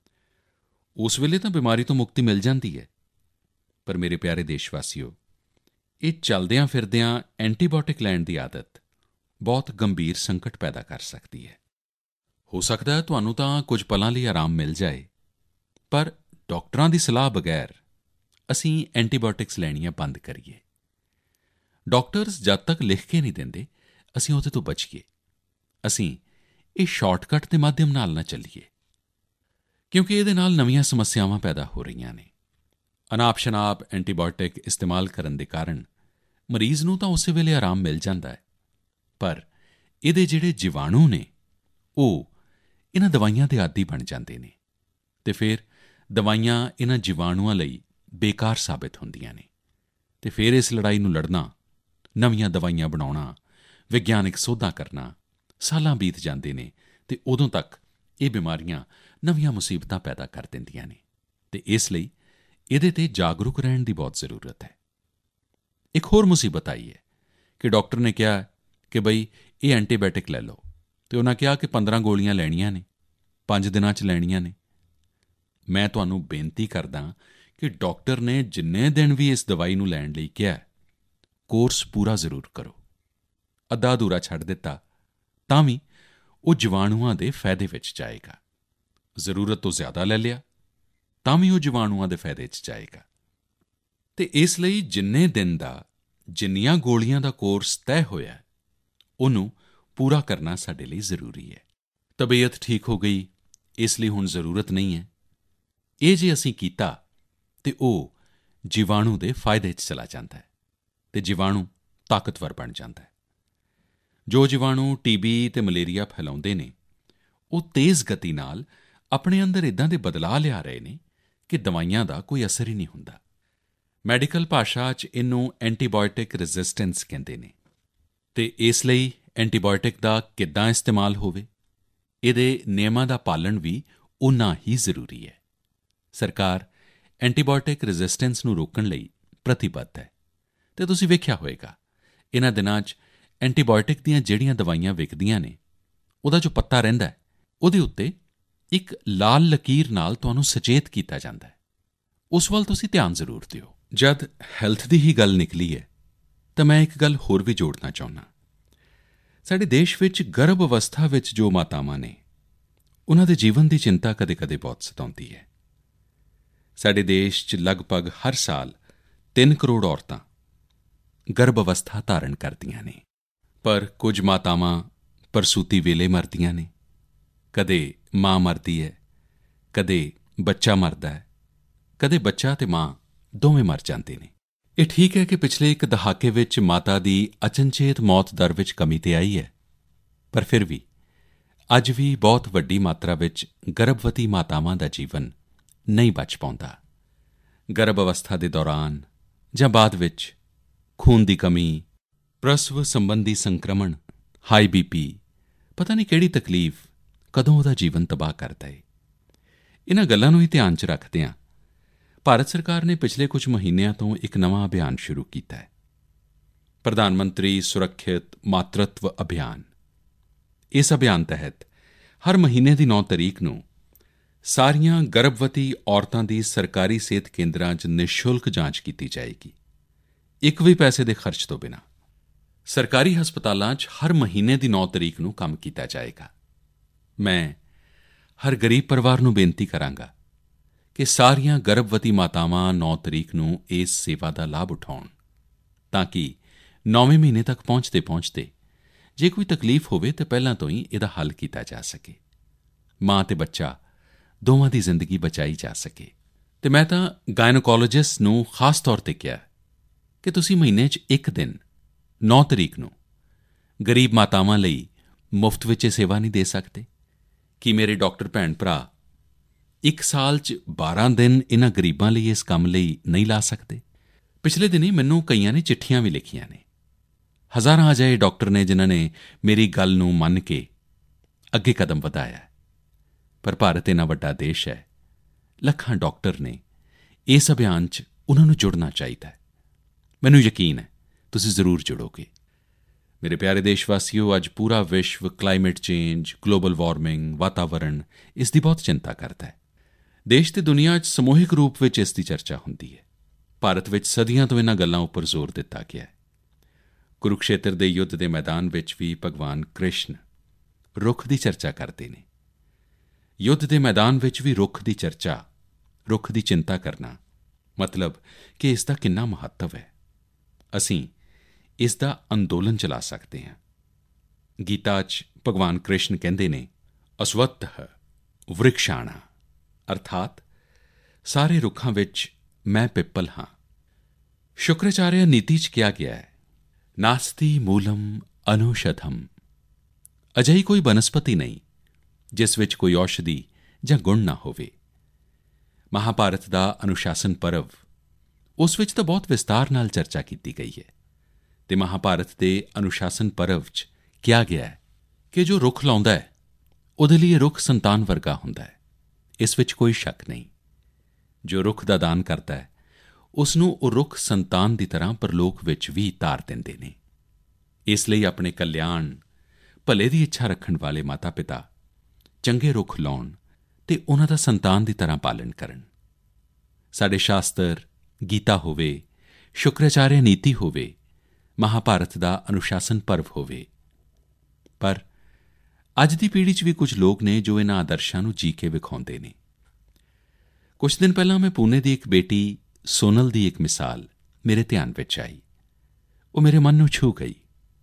ਉਸ ਵੇਲੇ ਤਾਂ ਬਿਮਾਰੀ ਤੋਂ ਮੁਕਤੀ ਮਿਲ ਜਾਂਦੀ ਹੈ, ਪਰ ਮੇਰੇ ਪਿਆਰੇ ਦੇਸ਼ ਵਾਸੀਓ, ਇਹ ਚਲਦਿਆਂ ਫਿਰਦਿਆਂ ਐਂਟੀਬਾਇਓਟਿਕ ਲੈਣ ਦੀ ਆਦਤ ਬਹੁਤ ਗੰਭੀਰ ਸੰਕਟ ਪੈਦਾ ਕਰ ਸਕਦੀ ਹੈ। ਹੋ ਸਕਦਾ ਹੈ ਤੁਹਾਨੂੰ ਤਾਂ ਕੁਝ ਪਲਾਂ ਲਈ ਆਰਾਮ ਮਿਲ ਜਾਏ, ਪਰ ਡਾਕਟਰਾਂ ਦੀ ਸਲਾਹ ਬਗੈਰ ਅਸੀਂ ਐਂਟੀਬਾਇਓਟਿਕਸ ਲੈਣੀਆਂ ਬੰਦ ਕਰੀਏ। ਡਾਕਟਰਸ ਜਦ ਤੱਕ ਲਿਖ ਕੇ ਨਹੀਂ ਦਿੰਦੇ, ਅਸੀਂ ਉਹਦੇ ਤੋਂ ਬਚੀਏ। ਅਸੀਂ ਇਹ ਸ਼ਾਰਟਕਟ ਦੇ ਮਾਧਿਅਮ ਨਾਲ ਨਾ ਚੱਲੀਏ, ਕਿਉਂਕਿ ਇਹਦੇ ਨਾਲ ਨਵੀਆਂ ਸਮੱਸਿਆਵਾਂ ਪੈਦਾ ਹੋ ਰਹੀਆਂ ਨੇ। ਅਨਾਪ-ਸ਼ਨਾਪ ਐਂਟੀਬਾਇਓਟਿਕ ਇਸਤੇਮਾਲ ਕਰਨ ਦੇ ਕਾਰਨ ਮਰੀਜ਼ ਨੂੰ ਤਾਂ ਉਸੇ ਵੇਲੇ ਆਰਾਮ ਮਿਲ ਜਾਂਦਾ ਹੈ, ਪਰ ਇਹਦੇ ਜਿਹੜੇ ਜੀਵਾਣੂ ਨੇ ਉਹ ਇਹਨਾਂ ਦਵਾਈਆਂ ਦੇ ਆਦੀ ਬਣ ਜਾਂਦੇ ਨੇ, ਅਤੇ ਫਿਰ ਦਵਾਈਆਂ ਇਹਨਾਂ ਜੀਵਾਣੂਆਂ ਲਈ ਬੇਕਾਰ ਸਾਬਿਤ ਹੁੰਦੀਆਂ ਨੇ, ਅਤੇ ਫਿਰ ਇਸ ਲੜਾਈ ਨੂੰ ਲੜਨਾ, ਨਵੀਆਂ ਦਵਾਈਆਂ ਬਣਾਉਣਾ, ਵਿਗਿਆਨਕ ਸੋਧਾਂ ਕਰਨਾ, ਸਾਲਾਂ ਬੀਤ ਜਾਂਦੇ ਨੇ ਅਤੇ ਉਦੋਂ ਤੱਕ ਇਹ ਬਿਮਾਰੀਆਂ ਨਵੀਆਂ ਮੁਸੀਬਤਾਂ ਪੈਦਾ ਕਰ ਦਿੰਦੀਆਂ ਨੇ, ਅਤੇ ਇਸ ਲਈ ਇਹਦੇ 'ਤੇ ਜਾਗਰੂਕ ਰਹਿਣ ਦੀ ਬਹੁਤ ਜ਼ਰੂਰਤ ਹੈ। ਇੱਕ ਹੋਰ ਮੁਸੀਬਤ ਆਈ ਹੈ ਕਿ ਡਾਕਟਰ ਨੇ ਕਿਹਾ ਕਿ ਬਈ ਇਹ ਐਂਟੀਬਾਇਓਟਿਕ ਲੈ ਲਓ, ਅਤੇ ਉਹਨਾਂ ਕਿਹਾ ਕਿ 15 ਗੋਲੀਆਂ ਲੈਣੀਆਂ ਨੇ, 5 ਦਿਨਾਂ 'ਚ ਲੈਣੀਆਂ ਨੇ। ਮੈਂ ਤੁਹਾਨੂੰ ਬੇਨਤੀ ਕਰਦਾ ਕਿ ਡਾਕਟਰ ਨੇ ਜਿੰਨੇ ਦਿਨ ਵੀ ਇਸ ਦਵਾਈ ਨੂੰ ਲੈਣ ਲਈ ਕਿਹਾ, ਕੋਰਸ ਪੂਰਾ ਜ਼ਰੂਰ ਕਰੋ। ਅੱਧਾ ਅਧੂਰਾ ਛੱਡ ਦਿੱਤਾ ਤਾਂ ਵੀ ਉਹ ਜੀਵਾਣੂਆਂ ਦੇ ਫਾਇਦੇ ਵਿੱਚ ਜਾਏਗਾ। ਜ਼ਰੂਰਤ ਤੋਂ ਜ਼ਿਆਦਾ ਲੈ ਲਿਆ ਤਾਂ ਵੀ ਉਹ ਜੀਵਾਣੂਆਂ ਦੇ ਫਾਇਦੇ 'ਚ ਜਾਏਗਾ, ਅਤੇ ਇਸ ਲਈ ਜਿੰਨੇ ਦਿਨ ਦਾ, ਜਿੰਨੀਆਂ ਗੋਲੀਆਂ ਦਾ ਕੋਰਸ ਤੈਅ ਹੋਇਆ, ਉਹਨੂੰ ਪੂਰਾ ਕਰਨਾ ਸਾਡੇ ਲਈ ਜ਼ਰੂਰੀ ਹੈ। ਤਬੀਅਤ ਠੀਕ ਹੋ ਗਈ, ਇਸ ਲਈ ਹੁਣ ਜ਼ਰੂਰਤ ਨਹੀਂ ਹੈ। ਇਹ ਜੇ ਅਸੀਂ ਕੀਤਾ ਤਾਂ ਉਹ ਜੀਵਾਣੂ ਦੇ ਫਾਇਦੇ 'ਚ ਚਲਾ ਜਾਂਦਾ ਹੈ, ਅਤੇ ਜੀਵਾਣੂ ਤਾਕਤਵਰ ਬਣ ਜਾਂਦਾ ਹੈ। ਜੋ ਜੀਵਾਣੂ ਟੀਬੀ ਅਤੇ ਮਲੇਰੀਆ ਫੈਲਾਉਂਦੇ ਨੇ, ਉਹ ਤੇਜ਼ ਗਤੀ ਨਾਲ ਆਪਣੇ ਅੰਦਰ ਇੱਦਾਂ ਦੇ ਬਦਲਾਅ ਲਿਆ ਰਹੇ ਨੇ ਕਿ ਦਵਾਈਆਂ ਦਾ ਕੋਈ ਅਸਰ ਹੀ ਨਹੀਂ ਹੁੰਦਾ। ਮੈਡੀਕਲ ਭਾਸ਼ਾ 'ਚ ਇਹਨੂੰ ਐਂਟੀਬਾਇਓਟਿਕ ਰੈਜ਼ਿਸਟੈਂਸ ਕਹਿੰਦੇ ਨੇ, ਅਤੇ ਇਸ ਲਈ ਐਂਟੀਬਾਇਓਟਿਕ ਦਾ ਕਿੱਦਾਂ ਇਸਤੇਮਾਲ ਹੋਵੇ, ਇਹਦੇ ਨਿਯਮਾਂ ਦਾ ਪਾਲਣ ਵੀ ਓਨਾ ਹੀ ਜ਼ਰੂਰੀ ਹੈ। ਸਰਕਾਰ ਐਂਟੀਬਾਇਓਟਿਕ ਰੈਜ਼ਿਸਟੈਂਸ ਨੂੰ ਰੋਕਣ ਲਈ ਪ੍ਰਤੀਬੱਧ ਹੈ, ਅਤੇ ਤੁਸੀਂ ਵੇਖਿਆ ਹੋਵੇਗਾ ਇਹਨਾਂ ਦਿਨਾਂ 'ਚ ਐਂਟੀਬਾਇਓਟਿਕ ਦੀਆਂ ਜਿਹੜੀਆਂ ਦਵਾਈਆਂ ਵਿਕਦੀਆਂ ਨੇ, ਉਹਦਾ ਜੋ ਪੱਤਾ ਰਹਿੰਦਾ ਹੈ, ਉਹਦੇ ਉੱਤੇ ਇੱਕ ਲਾਲ ਲਕੀਰ ਨਾਲ ਤੁਹਾਨੂੰ ਸੁਚੇਤ ਕੀਤਾ ਜਾਂਦਾ ਹੈ। ਉਸ ਵੱਲ ਤੁਸੀਂ ਧਿਆਨ ਜ਼ਰੂਰ ਦਿਓ। ਜਦ ਹੈਲਥ ਦੀ ਹੀ ਗੱਲ ਨਿਕਲੀ ਹੈ ਤਾਂ ਮੈਂ ਇੱਕ ਗੱਲ ਹੋਰ ਵੀ ਜੋੜਨਾ ਚਾਹੁੰਦਾ। ਸਾਡੇ ਦੇਸ਼ ਵਿੱਚ ਗਰਭ ਅਵਸਥਾ ਵਿੱਚ ਜੋ ਮਾਤਾਵਾਂ ਨੇ, ਉਹਨਾਂ ਦੇ ਜੀਵਨ ਦੀ ਚਿੰਤਾ ਕਦੇ-ਕਦੇ ਬਹੁਤ ਸਤਾਉਂਦੀ ਹੈ। ਸਾਡੇ ਦੇਸ਼ 'ਚ ਲਗਭਗ ਹਰ ਸਾਲ 3 ਕਰੋੜ ਔਰਤਾਂ ਗਰਭ ਅਵਸਥਾ ਧਾਰਨ ਕਰਦੀਆਂ ਨੇ, ਪਰ ਕੁਝ ਮਾਤਾਵਾਂ ਪ੍ਰਸੂਤੀ ਵੇਲੇ ਮਰਦੀਆਂ ਨੇ। ਕਦੇ ਮਾਂ ਮਰਦੀ ਹੈ, ਕਦੇ ਬੱਚਾ ਮਰਦਾ ਹੈ, ਕਦੇ ਬੱਚਾ ਅਤੇ ਮਾਂ ਦੋਵੇਂ ਮਰ ਜਾਂਦੇ ਨੇ। ਇਹ ਠੀਕ ਹੈ ਕਿ ਪਿਛਲੇ ਇੱਕ ਦਹਾਕੇ ਵਿੱਚ ਮਾਤਾ ਦੀ ਅਚਨਚੇਤ ਮੌਤ ਦਰ ਵਿੱਚ ਕਮੀ ਤੇ ਆਈ ਹੈ, ਪਰ ਫਿਰ ਵੀ ਅੱਜ ਵੀ ਬਹੁਤ ਵੱਡੀ ਮਾਤਰਾ ਵਿੱਚ ਗਰਭਵਤੀ ਮਾਤਾਵਾਂ ਦਾ ਜੀਵਨ ਨਹੀਂ ਬਚ ਪਾਉਂਦਾ। ਗਰਭ ਅਵਸਥਾ ਦੇ ਦੌਰਾਨ ਜਾਂ ਬਾਅਦ ਵਿੱਚ ਖੂਨ ਦੀ ਕਮੀ, ਪ੍ਰਸਵ ਸੰਬੰਧੀ ਸੰਕਰਮਣ, ਹਾਈ ਬੀਪੀ, ਪਤਾ ਨਹੀਂ ਕਿਹੜੀ ਤਕਲੀਫ ਕਦੋਂ ਉਹਦਾ ਜੀਵਨ ਤਬਾਹ ਕਰਦਾ ਏ। ਇਨ੍ਹਾਂ ਗੱਲਾਂ ਨੂੰ ਹੀ ਧਿਆਨ 'ਚ ਰੱਖਦਿਆਂ ਭਾਰਤ ਸਰਕਾਰ ਨੇ ਪਿਛਲੇ ਕੁਝ ਮਹੀਨਿਆਂ ਤੋਂ ਇੱਕ ਨਵਾਂ ਅਭਿਆਨ ਸ਼ੁਰੂ ਕੀਤਾ ਹੈ, ਪ੍ਰਧਾਨ ਮੰਤਰੀ ਸੁਰੱਖਿਅਤ ਮਾਤਰਤਵ ਅਭਿਆਨ। ਇਸ ਅਭਿਆਨ ਤਹਿਤ ਹਰ ਮਹੀਨੇ ਦੀ 9 ਤਰੀਕ ਨੂੰ ਸਾਰੀਆਂ ਗਰਭਵਤੀ ਔਰਤਾਂ ਦੀ ਸਰਕਾਰੀ ਸਿਹਤ ਕੇਂਦਰਾਂ 'ਚ ਨਿਸ਼ੁਲਕ ਜਾਂਚ ਕੀਤੀ ਜਾਏਗੀ, ਇੱਕ ਵੀ ਪੈਸੇ ਦੇ ਖਰਚ ਤੋਂ ਬਿਨਾਂ। ਸਰਕਾਰੀ ਹਸਪਤਾਲਾਂ 'ਚ ਹਰ ਮਹੀਨੇ ਦੀ 9 ਤਰੀਕ ਨੂੰ ਕੰਮ ਕੀਤਾ ਜਾਏਗਾ। ਮੈਂ ਹਰ ਗਰੀਬ ਪਰਿਵਾਰ ਨੂੰ ਬੇਨਤੀ ਕਰਾਂਗਾ ਕਿ ਸਾਰੀਆਂ ਗਰਭਵਤੀ ਮਾਤਾਵਾਂ 9 ਤਰੀਕ ਨੂੰ ਇਸ ਸੇਵਾ ਦਾ ਲਾਭ ਉਠਾਉਣ, ਤਾਂ ਕਿ 9ਵੇਂ ਮਹੀਨੇ ਤੱਕ ਪਹੁੰਚਦੇ ਜੇ ਕੋਈ ਤਕਲੀਫ ਹੋਵੇ ਤਾਂ ਪਹਿਲਾਂ ਤੋਂ ਹੀ ਇਹਦਾ ਹੱਲ ਕੀਤਾ ਜਾ ਸਕੇ, ਮਾਂ ਤੇ ਬੱਚਾ ਦੋਵਾਂ ਦੀ ਜ਼ਿੰਦਗੀ ਬਚਾਈ ਜਾ ਸਕੇ। ਅਤੇ ਮੈਂ ਤਾਂ ਗਾਇਨੋਕੋਲੋਜਿਸਟ ਨੂੰ ਖਾਸ ਤੌਰ 'ਤੇ ਕਿਹਾ ਕਿ ਤੁਸੀਂ ਮਹੀਨੇ 'ਚ ਇੱਕ ਦਿਨ 9 ਤਰੀਕ ਨੂੰ ਗਰੀਬ ਮਾਤਾਵਾਂ ਲਈ ਮੁਫਤ ਵਿੱਚ ਇਹ ਸੇਵਾ ਨਹੀਂ ਦੇ ਸਕਦੇ? ਕੀ ਮੇਰੇ ਡਾਕਟਰ ਭੈਣ ਭਰਾ ਇੱਕ ਸਾਲ 'ਚ 12 ਦਿਨ ਇਨ੍ਹਾਂ ਗਰੀਬਾਂ ਲਈ ਇਸ ਕੰਮ ਲਈ ਨਹੀਂ ਲਾ ਸਕਦੇ? ਪਿਛਲੇ ਦਿਨੀਂ ਮੈਨੂੰ ਕਈਆਂ ਨੇ ਚਿੱਠੀਆਂ ਵੀ ਲਿਖੀਆਂ ਨੇ। ਹਜ਼ਾਰਾਂ ਅਜਿਹੇ ਡਾਕਟਰ ਨੇ ਜਿਨ੍ਹਾਂ ਨੇ ਮੇਰੀ ਗੱਲ ਨੂੰ ਮੰਨ ਕੇ ਅੱਗੇ ਕਦਮ ਵਧਾਇਆ। ਪਰ ਭਾਰਤ ਇੰਨਾ ਵੱਡਾ ਦੇਸ਼ ਹੈ, ਲੱਖਾਂ ਡਾਕਟਰ ਨੇ। ਇਸ ਅਭਿਆਨ 'ਚ ਉਨ੍ਹਾਂ ਨੂੰ ਜੁੜਨਾ ਚਾਹੀਦਾ ਹੈ। ਮੈਨੂੰ ਯਕੀਨ ਹੈ ਤੁਸੀਂ ਜ਼ਰੂਰ ਜੁੜੋਗੇ। ਮੇਰੇ ਪਿਆਰੇ ਦੇਸ਼ਵਾਸੀਓ, ਅੱਜ ਪੂਰਾ ਵਿਸ਼ਵ ਕਲਾਈਮੇਟ ਚੇਂਜ, ਗਲੋਬਲ ਵਾਰਮਿੰਗ, ਵਾਤਾਵਰਣ, ਇਸ ਦੀ ਬਹੁਤ ਚਿੰਤਾ ਕਰਦਾ ਹੈ। ਦੇਸ਼ ਤੇ ਦੁਨੀਆ 'ਚ ਸਮੂਹਿਕ ਰੂਪ ਵਿੱਚ ਇਸ ਦੀ ਚਰਚਾ ਹੁੰਦੀ ਹੈ। ਭਾਰਤ ਵਿੱਚ ਸਦੀਆਂ ਤੋਂ ਇਨ੍ਹਾਂ ਗੱਲਾਂ ਉੱਪਰ ਜ਼ੋਰ ਦਿੱਤਾ ਗਿਆ ਹੈ। ਕੁਰੂਕਸ਼ੇਤਰ ਦੇ ਯੁੱਧ ਦੇ ਮੈਦਾਨ ਵਿੱਚ ਵੀ ਭਗਵਾਨ ਕ੍ਰਿਸ਼ਨ ਰੁੱਖ ਦੀ ਚਰਚਾ ਕਰਦੇ ਨੇ। ਯੁੱਧ ਦੇ ਮੈਦਾਨ ਵਿੱਚ ਵੀ ਰੁੱਖ ਦੀ ਚਰਚਾ, ਰੁੱਖ ਦੀ ਚਿੰਤਾ ਕਰਨਾ, ਮਤਲਬ ਕਿ ਇਸ ਦਾ ਕਿੰਨਾ ਮਹੱਤਵ ਹੈ। ਅਸੀਂ ਇਸ ਦਾ ਅੰਦੋਲਨ ਚਲਾ ਸਕਦੇ ਹਾਂ। ਗੀਤਾ 'ਚ ਭਗਵਾਨ ਕ੍ਰਿਸ਼ਨ ਕਹਿੰਦੇ ਨੇ, ਅਸਵੱਥ ਵ੍ਰਿਕਸ਼ਾਣਾ, ਅਰਥਾਤ ਸਾਰੇ ਰੁੱਖਾਂ ਵਿੱਚ ਮੈਂ ਪਿੱਪਲ ਹਾਂ। ਸ਼ੁਕਰਾਚਾਰਿਆ ਨੀਤੀ 'ਚ ਕਿਹਾ ਗਿਆ ਹੈ, ਨਾਸਤੀ ਮੂਲਮ ਅਨੌਸ਼ਧਮ। ਅਜਿਹੀ ਕੋਈ ਬਨਸਪਤੀ ਨਹੀਂ ਜਿਸ ਵਿੱਚ ਕੋਈ ਔਸ਼ਧੀ ਜਾਂ ਗੁਣ ਨਾ ਹੋਵੇ। ਮਹਾਭਾਰਤ ਦਾ ਅਨੁਸ਼ਾਸਨ ਪਰਵ, ਉਸ ਵਿੱਚ ਤਾਂ ਬਹੁਤ ਵਿਸਤਾਰ ਨਾਲ ਚਰਚਾ ਕੀਤੀ ਗਈ ਹੈ। ਅਤੇ ਮਹਾਭਾਰਤ ਦੇ ਅਨੁਸ਼ਾਸਨ ਪਰਵ 'ਚ ਕਿਹਾ ਗਿਆ ਹੈ ਕਿ ਜੋ ਰੁੱਖ ਲਾਉਂਦਾ ਹੈ ਉਹਦੇ ਲਈ ਇਹ ਰੁੱਖ ਸੰਤਾਨ ਵਰਗਾ ਹੁੰਦਾ ਹੈ। ਇਸ ਵਿੱਚ ਕੋਈ ਸ਼ੱਕ ਨਹੀਂ। ਜੋ ਰੁੱਖ ਦਾ ਦਾਨ ਕਰਦਾ ਹੈ ਉਸ ਨੂੰ ਉਹ ਰੁੱਖ ਸੰਤਾਨ ਦੀ ਤਰ੍ਹਾਂ ਪਰਲੋਕ ਵਿੱਚ ਵੀ ਤਾਰ ਦਿੰਦੇ ਨੇ। ਇਸ ਲਈ ਆਪਣੇ ਕਲਿਆਣ, ਭਲੇ ਦੀ ਇੱਛਾ ਰੱਖਣ ਵਾਲੇ ਮਾਤਾ ਪਿਤਾ ਚੰਗੇ ਰੁੱਖ ਲਾਉਣ ਅਤੇ ਉਹਨਾਂ ਦਾ ਸੰਤਾਨ ਦੀ ਤਰ੍ਹਾਂ ਪਾਲਣ ਕਰਨ। ਸਾਡੇ ਸ਼ਾਸਤਰ, ਗੀਤਾ ਹੋਵੇ, ਸ਼ੁਕਰਾਚਾਰਿਆ ਨੀਤੀ ਹੋਵੇ, ਮਹਾਭਾਰਤ ਦਾ ਅਨੁਸ਼ਾਸਨ ਪਰਵ ਹੋਵੇ। ਪਰ ਅੱਜ ਦੀ ਪੀੜ੍ਹੀ 'ਚ ਵੀ ਕੁਝ ਲੋਕ ਨੇ ਜੋ ਇਨ੍ਹਾਂ ਆਦਰਸ਼ਾਂ ਨੂੰ ਜੀ ਕੇ ਵਿਖਾਉਂਦੇ ਨੇ। ਕੁਝ ਦਿਨ ਪਹਿਲਾਂ ਮੈਂ ਪੂਨੇ ਦੀ ਇੱਕ ਬੇਟੀ ਸੋਨਲ ਦੀ ਇੱਕ ਮਿਸਾਲ ਮੇਰੇ ਧਿਆਨ ਵਿੱਚ ਆਈ। ਉਹ ਮੇਰੇ ਮਨ ਨੂੰ ਛੂਹ ਗਈ।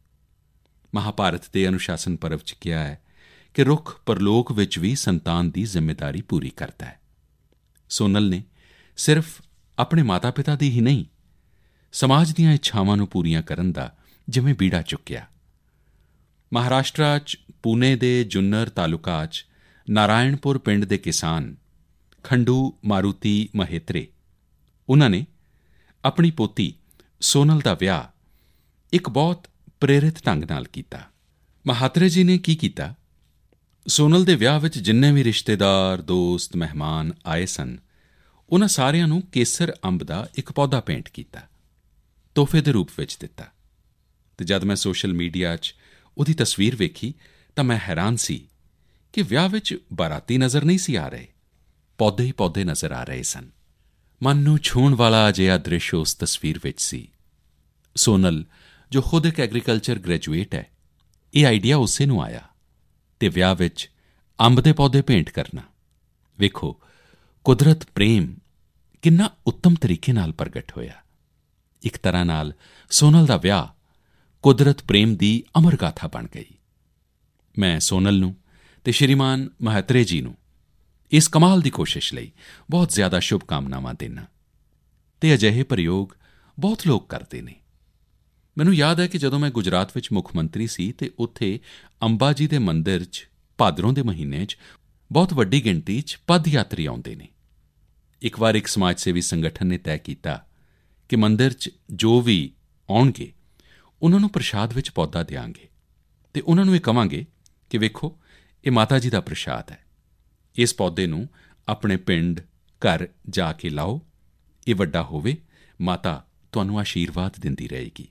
ਮਹਾਭਾਰਤ ਦੇ ਅਨੁਸ਼ਾਸਨ ਪਰਵ 'ਚ ਕਿਹਾ ਹੈ ਕਿ ਰੁੱਖ ਪਰਲੋਕ ਵਿੱਚ ਵੀ ਸੰਤਾਨ ਦੀ ਜ਼ਿੰਮੇਦਾਰੀ ਪੂਰੀ ਕਰਦਾ ਹੈ। ਸੋਨਲ ਨੇ ਸਿਰਫ ਆਪਣੇ ਮਾਤਾ ਪਿਤਾ ਦੀ ਹੀ ਨਹੀਂ, ਸਮਾਜ ਦੀਆਂ ਇੱਛਾਵਾਂ ਨੂੰ ਪੂਰੀਆਂ ਕਰਨ ਦਾ ਜਿਵੇਂ ਬੀੜਾ ਚੁੱਕਿਆ। ਮਹਾਰਾਸ਼ਟਰ 'ਚ ਪੂਨੇ ਦੇ ਜੁੰਨਰ ਤਾਲੁਕਾ 'ਚ ਨਾਰਾਇਣਪੁਰ ਪਿੰਡ ਦੇ ਕਿਸਾਨ ਖੰਡੂ ਮਾਰੂਤੀ ਮਹੇਤਰੇ, ਉਨ੍ਹਾਂ ਨੇ ਆਪਣੀ ਪੋਤੀ ਸੋਨਲ ਦਾ ਵਿਆਹ ਇੱਕ ਬਹੁਤ ਪ੍ਰੇਰਿਤ ਢੰਗ ਨਾਲ ਕੀਤਾ। ਮਹਾਤਰੇ ਜੀ ਨੇ ਕੀ ਕੀਤਾ, ਸੋਨਲ ਦੇ ਵਿਆਹ ਵਿੱਚ ਜਿੰਨੇ ਵੀ ਰਿਸ਼ਤੇਦਾਰ, ਦੋਸਤ, ਮਹਿਮਾਨ ਆਏ ਸਨ, ਉਨ੍ਹਾਂ ਸਾਰਿਆਂ ਨੂੰ ਕੇਸਰ ਅੰਬ ਦਾ ਇੱਕ ਪੌਦਾ ਭੇਂਟ ਕੀਤਾ, ਤੋਹਫੇ ਦੇ ਰੂਪ ਵਿੱਚ ਦਿੱਤਾ। ਅਤੇ ਜਦ ਮੈਂ ਸੋਸ਼ਲ ਮੀਡੀਆ 'ਚ ਉਹਦੀ ਤਸਵੀਰ ਵੇਖੀ ਤਾਂ ਮੈਂ ਹੈਰਾਨ ਸੀ ਕਿ ਵਿਆਹ ਵਿੱਚ ਬਾਰਾਤੀ ਨਜ਼ਰ ਨਹੀਂ ਸੀ ਆ ਰਹੇ, ਪੌਦੇ ਹੀ ਪੌਦੇ ਨਜ਼ਰ ਆ ਰਹੇ ਸਨ। ਮਨ ਨੂੰ ਛੂਹਣ ਵਾਲਾ ਅਜਿਹਾ ਦ੍ਰਿਸ਼ ਉਸ ਤਸਵੀਰ ਵਿੱਚ ਸੀ। ਸੋਨਲ, ਜੋ ਖੁਦ ਇੱਕ ਐਗਰੀਕਲਚਰ ਗ੍ਰੈਜੂਏਟ ਹੈ, ਇਹ ਆਈਡੀਆ ਉਸੇ ਨੂੰ ਆਇਆ ਅਤੇ ਵਿਆਹ ਵਿੱਚ ਅੰਬ ਦੇ ਪੌਦੇ ਭੇਂਟ ਕਰਨਾ। ਵੇਖੋ, ਕੁਦਰਤ ਪ੍ਰੇਮ ਕਿੰਨਾ ਉੱਤਮ ਤਰੀਕੇ ਨਾਲ ਪ੍ਰਗਟ ਹੋਇਆ। ਇੱਕ ਤਰ੍ਹਾਂ ਨਾਲ ਸੋਨਲ ਦਾ ਵਿਆਹ ਕੁਦਰਤ ਪ੍ਰੇਮ ਦੀ ਅਮਰ ਗਾਥਾ ਬਣ ਗਈ। ਮੈਂ ਸੋਨਲ ਨੂੰ ਅਤੇ ਸ਼੍ਰੀਮਾਨ ਮਹਾਤਰੇ ਜੀ ਨੂੰ ਇਸ ਕਮਾਲ ਦੀ ਕੋਸ਼ਿਸ਼ ਲਈ ਬਹੁਤ ਜ਼ਿਆਦਾ ਸ਼ੁਭਕਾਮਨਾਵਾਂ ਦਿੰਦਾ। ਅਤੇ ਅਜਿਹੇ ਪ੍ਰਯੋਗ ਬਹੁਤ ਲੋਕ ਕਰਦੇ ਨੇ। ਮੈਨੂੰ ਯਾਦ ਹੈ ਕਿ ਜਦੋਂ ਮੈਂ ਗੁਜਰਾਤ ਵਿੱਚ ਮੁੱਖ ਮੰਤਰੀ ਸੀ ਅਤੇ ਉੱਥੇ ਅੰਬਾ ਜੀ ਦੇ ਮੰਦਿਰ 'ਚ ਭਾਦਰੋਂ ਦੇ ਮਹੀਨੇ 'ਚ ਬਹੁਤ ਵੱਡੀ ਗਿਣਤੀ 'ਚ ਪਦ ਯਾਤਰੀ ਆਉਂਦੇ ਨੇ। ਇੱਕ ਵਾਰ ਇੱਕ ਸਮਾਜ ਸੇਵੀ ਸੰਗਠਨ ਨੇ ਤੈਅ ਕੀਤਾ ਕਿ ਮੰਦਿਰ 'ਚ ਜੋ ਵੀ ਆਉਣਗੇ ਉਹਨਾਂ ਨੂੰ ਪ੍ਰਸ਼ਾਦ ਵਿੱਚ ਪੌਦਾ ਦਿਆਂਗੇ ਅਤੇ ਉਹਨਾਂ ਨੂੰ ਇਹ ਕਹਾਂਗੇ ਕਿ ਵੇਖੋ, ਇਹ ਮਾਤਾ ਜੀ ਦਾ ਪ੍ਰਸ਼ਾਦ ਹੈ, ਇਸ ਪੌਦੇ ਨੂੰ ਆਪਣੇ ਪਿੰਡ ਘਰ ਜਾ ਕੇ ਲਾਓ, ਇਹ ਵੱਡਾ ਹੋਵੇ, ਮਾਤਾ ਤੁਹਾਨੂੰ ਆਸ਼ੀਰਵਾਦ ਦਿੰਦੀ ਰਹੇਗੀ।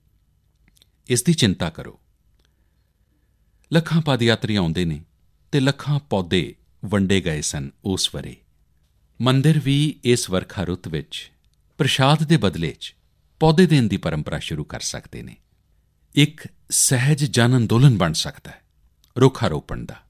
ਇਸ ਦੀ ਚਿੰਤਾ ਕਰੋ। ਲੱਖਾਂ ਪਦ ਯਾਤਰੀ ਆਉਂਦੇ ਨੇ ਅਤੇ ਲੱਖਾਂ ਪੌਦੇ ਵੰਡੇ ਗਏ ਸਨ ਉਸ ਵਰ੍ਹੇ। ਮੰਦਿਰ ਵੀ ਇਸ ਵਰਖਾ ਰੁੱਤ ਵਿੱਚ ਪ੍ਰਸ਼ਾਦ ਦੇ ਬਦਲੇ 'ਚ ਪੌਦੇ ਦੇਣ ਦੀ ਪਰੰਪਰਾ ਸ਼ੁਰੂ ਕਰ ਸਕਦੇ ਨੇ। ਇੱਕ ਸਹਿਜ ਜਨ ਅੰਦੋਲਨ ਬਣ ਸਕਦਾ ਹੈ ਰੁੱਖ ਆਰੋਪਣ ਦਾ।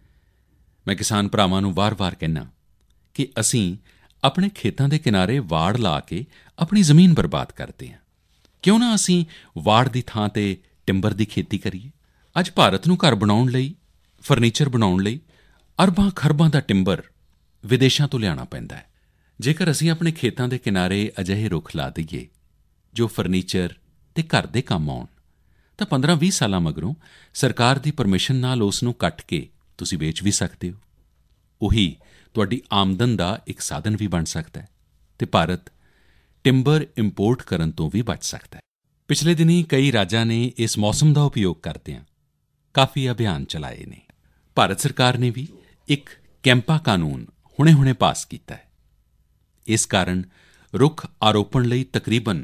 ਮੈਂ ਕਿਸਾਨ ਭਰਾਵਾਂ ਨੂੰ ਵਾਰ-ਵਾਰ ਕਹਿੰਦਾ ਕਿ ਅਸੀਂ ਆਪਣੇ ਖੇਤਾਂ ਦੇ ਕਿਨਾਰੇ ਵਾੜ ਲਾ ਕੇ ਆਪਣੀ ਜ਼ਮੀਨ ਬਰਬਾਦ ਕਰਦੇ ਹਾਂ। ਕਿਉਂ ਨਾ ਅਸੀਂ ਵਾੜ ਦੀ ਥਾਂ 'ਤੇ ਟਿੰਬਰ ਦੀ ਖੇਤੀ ਕਰੀਏ। ਅੱਜ ਭਾਰਤ ਨੂੰ ਘਰ ਬਣਾਉਣ ਲਈ, ਫਰਨੀਚਰ ਬਣਾਉਣ ਲਈ ਅਰਬਾਂ ਖਰਬਾਂ ਦਾ ਟਿੰਬਰ ਵਿਦੇਸ਼ਾਂ ਤੋਂ ਲਿਆਉਣਾ ਪੈਂਦਾ ਹੈ। ਜੇਕਰ ਅਸੀਂ ਆਪਣੇ ਖੇਤਾਂ ਦੇ ਕਿਨਾਰੇ ਅਜਿਹੇ ਰੁੱਖ ਲਾ ਦਈਏ ਜੋ ਫਰਨੀਚਰ ਅਤੇ ਘਰ ਦੇ ਕੰਮ ਆਉਣ, ਤਾਂ 15-20 ਸਾਲਾਂ ਮਗਰੋਂ ਸਰਕਾਰ ਦੀ ਪਰਮਿਸ਼ਨ ਨਾਲ ਉਸ ਨੂੰ ਕੱਟ ਕੇ ਤੁਸੀਂ ਵੇਚ ਵੀ ਸਕਦੇ ਹੋ। ਉਹੀ ਤੁਹਾਡੀ ਆਮਦਨ ਦਾ ਇੱਕ ਸਾਧਨ ਵੀ ਬਣ ਸਕਦਾ ਹੈ ਅਤੇ ਭਾਰਤ ਟਿੰਬਰ ਇੰਪੋਰਟ ਕਰਨ ਤੋਂ ਵੀ ਬਚ ਸਕਦਾ ਹੈ। ਪਿਛਲੇ ਦਿਨੀਂ ਕਈ ਰਾਜਾਂ ਨੇ ਇਸ ਮੌਸਮ ਦਾ ਉਪਯੋਗ ਕਰਦਿਆਂ ਕਾਫੀ ਅਭਿਆਨ ਚਲਾਏ ਨੇ। ਭਾਰਤ ਸਰਕਾਰ ਨੇ ਵੀ ਇੱਕ ਕੈਂਪਾ ਕਾਨੂੰਨ ਹੁਣੇ-ਹੁਣੇ ਪਾਸ ਕੀਤਾ ਹੈ। ਇਸ ਕਾਰਨ ਰੁੱਖ ਆਰੋਪਣ ਲਈ ਤਕਰੀਬਨ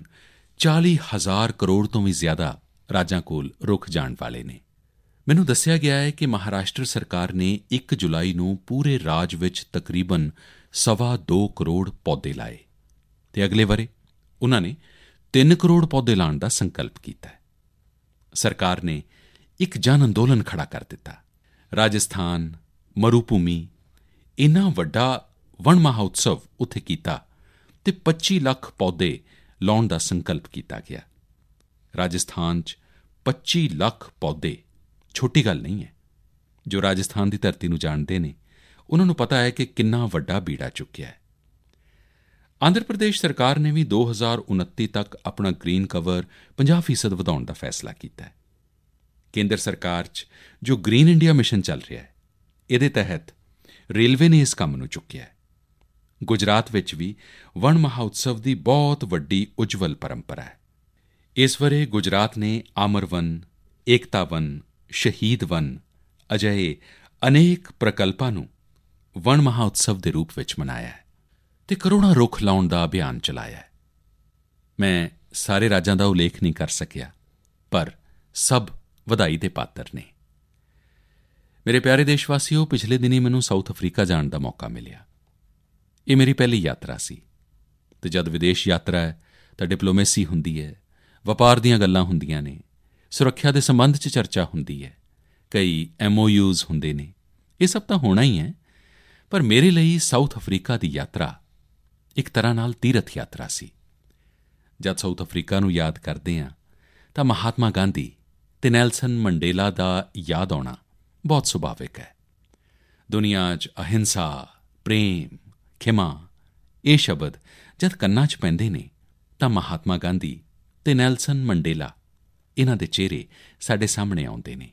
40,000 ਕਰੋੜ ਤੋਂ ਵੀ ਜ਼ਿਆਦਾ ਰਾਜਾਂ ਕੋਲ ਰੁੱਖ ਜਾਣ ਵਾਲੇ ਨੇ। ਮੈਨੂੰ ਦੱਸਿਆ ਗਿਆ ਹੈ ਕਿ ਮਹਾਰਾਸ਼ਟਰ ਸਰਕਾਰ ਨੇ 1 ਜੁਲਾਈ ਨੂੰ ਪੂਰੇ ਰਾਜ ਵਿੱਚ ਤਕਰੀਬਨ 2.25 ਕਰੋੜ ਪੌਦੇ ਲਾਏ ਅਤੇ ਅਗਲੇ ਵਰ੍ਹੇ ਉਨ੍ਹਾਂ ਨੇ 3 ਕਰੋੜ ਪੌਦੇ ਲਾਉਣ ਦਾ ਸੰਕਲਪ ਕੀਤਾ ਹੈ। ਸਰਕਾਰ ਨੇ ਇੱਕ ਜਨ ਅੰਦੋਲਨ ਖੜਾ ਕਰ ਦਿੱਤਾ। ਰਾਜਸਥਾਨ, ਮਰੂਭੂਮੀ, ਇੰਨਾ ਵੱਡਾ ਵਣ ਮਹਾਉਤਸਵ ਉੱਥੇ ਕੀਤਾ ਅਤੇ 25 ਲੱਖ ਪੌਦੇ ਲਾਉਣ ਦਾ ਸੰਕਲਪ ਕੀਤਾ ਗਿਆ। ਰਾਜਸਥਾਨ 'ਚ 25 ਲੱਖ ਪੌਦੇ ਛੋਟੀ ਗੱਲ ਨਹੀਂ ਹੈ। ਜੋ ਰਾਜਸਥਾਨ ਦੀ ਧਰਤੀ ਨੂੰ ਜਾਣਦੇ ਨੇ ਉਹਨਾਂ ਨੂੰ ਪਤਾ ਹੈ ਕਿ ਕਿੰਨਾ ਵੱਡਾ ਬੀੜਾ ਚੁੱਕਿਆ ਹੈ। ਆਂਧਰ ਪ੍ਰਦੇਸ਼ ਸਰਕਾਰ ਨੇ ਵੀ 2029 ਤੱਕ ਆਪਣਾ ਗ੍ਰੀਨ ਕਵਰ 50% ਵਧਾਉਣ ਦਾ ਫੈਸਲਾ ਕੀਤਾ ਹੈ। ਕੇਂਦਰ ਸਰਕਾਰ 'ਚ ਜੋ ਗ੍ਰੀਨ ਇੰਡੀਆ ਮਿਸ਼ਨ ਚੱਲ ਰਿਹਾ ਹੈ, ਇਹਦੇ ਤਹਿਤ ਰੇਲਵੇ ਨੇ ਇਸ ਕੰਮ ਨੂੰ ਚੁੱਕਿਆ ਹੈ। ਗੁਜਰਾਤ ਵਿੱਚ ਵੀ ਵਣ ਮਹਾਉਤਸਵ ਦੀ ਬਹੁਤ ਵੱਡੀ ਉੱਜਵਲ ਪਰੰਪਰਾ ਹੈ। ਇਸ ਵਰ੍ਹੇ ਗੁਜਰਾਤ ਨੇ ਆਮਰ ਵਨ, ਏਕਤਾ ਵਨ, ਸ਼ਹੀਦ ਵਨ ਅਜਿਹੇ ਅਨੇਕ ਪ੍ਰਕਲਪਾਂ ਨੂੰ ਵਣ ਮਹਾਉਤਸਵ ਦੇ ਰੂਪ ਵਿੱਚ ਮਨਾਇਆ ਹੈ ਅਤੇ ਕਰੋੜਾਂ ਰੁੱਖ ਲਾਉਣ ਦਾ ਅਭਿਆਨ ਚਲਾਇਆ ਹੈ। ਮੈਂ ਸਾਰੇ ਰਾਜਾਂ ਦਾ ਉਲੇਖ ਨਹੀਂ ਕਰ ਸਕਿਆ, ਪਰ ਸਭ ਵਧਾਈ ਦੇ ਪਾਤਰ ਨੇ। ਮੇਰੇ ਪਿਆਰੇ ਦੇਸ਼ਵਾਸੀਓ, ਪਿਛਲੇ ਦਿਨੀਂ ਮੈਨੂੰ ਸਾਊਥ ਅਫਰੀਕਾ ਜਾਣ ਦਾ ਮੌਕਾ ਮਿਲਿਆ। ਇਹ ਮੇਰੀ ਪਹਿਲੀ ਯਾਤਰਾ ਸੀ ਅਤੇ ਜਦ ਵਿਦੇਸ਼ ਯਾਤਰਾ ਹੈ ਤਾਂ ਡਿਪਲੋਮੇਸੀ ਹੁੰਦੀ ਹੈ, ਵਪਾਰ ਦੀਆਂ ਗੱਲਾਂ ਹੁੰਦੀਆਂ ਨੇ, ਸੁਰੱਖਿਆ ਦੇ ਸੰਬੰਧ 'ਚ ਚਰਚਾ ਹੁੰਦੀ ਹੈ, ਕਈ MOUs ਹੁੰਦੇ ਨੇ। ਇਹ ਸਭ ਤਾਂ ਹੋਣਾ ਹੀ ਹੈ, ਪਰ ਮੇਰੇ ਲਈ ਸਾਊਥ ਅਫਰੀਕਾ ਦੀ ਯਾਤਰਾ ਇੱਕ ਤਰ੍ਹਾਂ ਨਾਲ ਤੀਰਥ ਯਾਤਰਾ ਸੀ। ਜਦ ਸਾਊਥ ਅਫਰੀਕਾ ਨੂੰ ਯਾਦ ਕਰਦੇ ਹਾਂ ਤਾਂ ਮਹਾਤਮਾ ਗਾਂਧੀ ਅਤੇ ਨੈਲਸਨ ਮੰਡੇਲਾ ਦਾ ਯਾਦ ਆਉਣਾ ਬਹੁਤ ਸੁਭਾਵਿਕ ਹੈ। ਦੁਨੀਆ 'ਚ ਅਹਿੰਸਾ, ਪ੍ਰੇਮ, ਖਿਮਾ ਇਹ ਸ਼ਬਦ ਜਦ ਕੰਨਾਂ 'ਚ ਪੈਂਦੇ ਨੇ ਤਾਂ ਮਹਾਤਮਾ ਗਾਂਧੀ ਅਤੇ ਨੈਲਸਨ ਮੰਡੇਲਾ ਇਹਨਾਂ ਦੇ ਚਿਹਰੇ ਸਾਡੇ ਸਾਹਮਣੇ ਆਉਂਦੇ ਨੇ।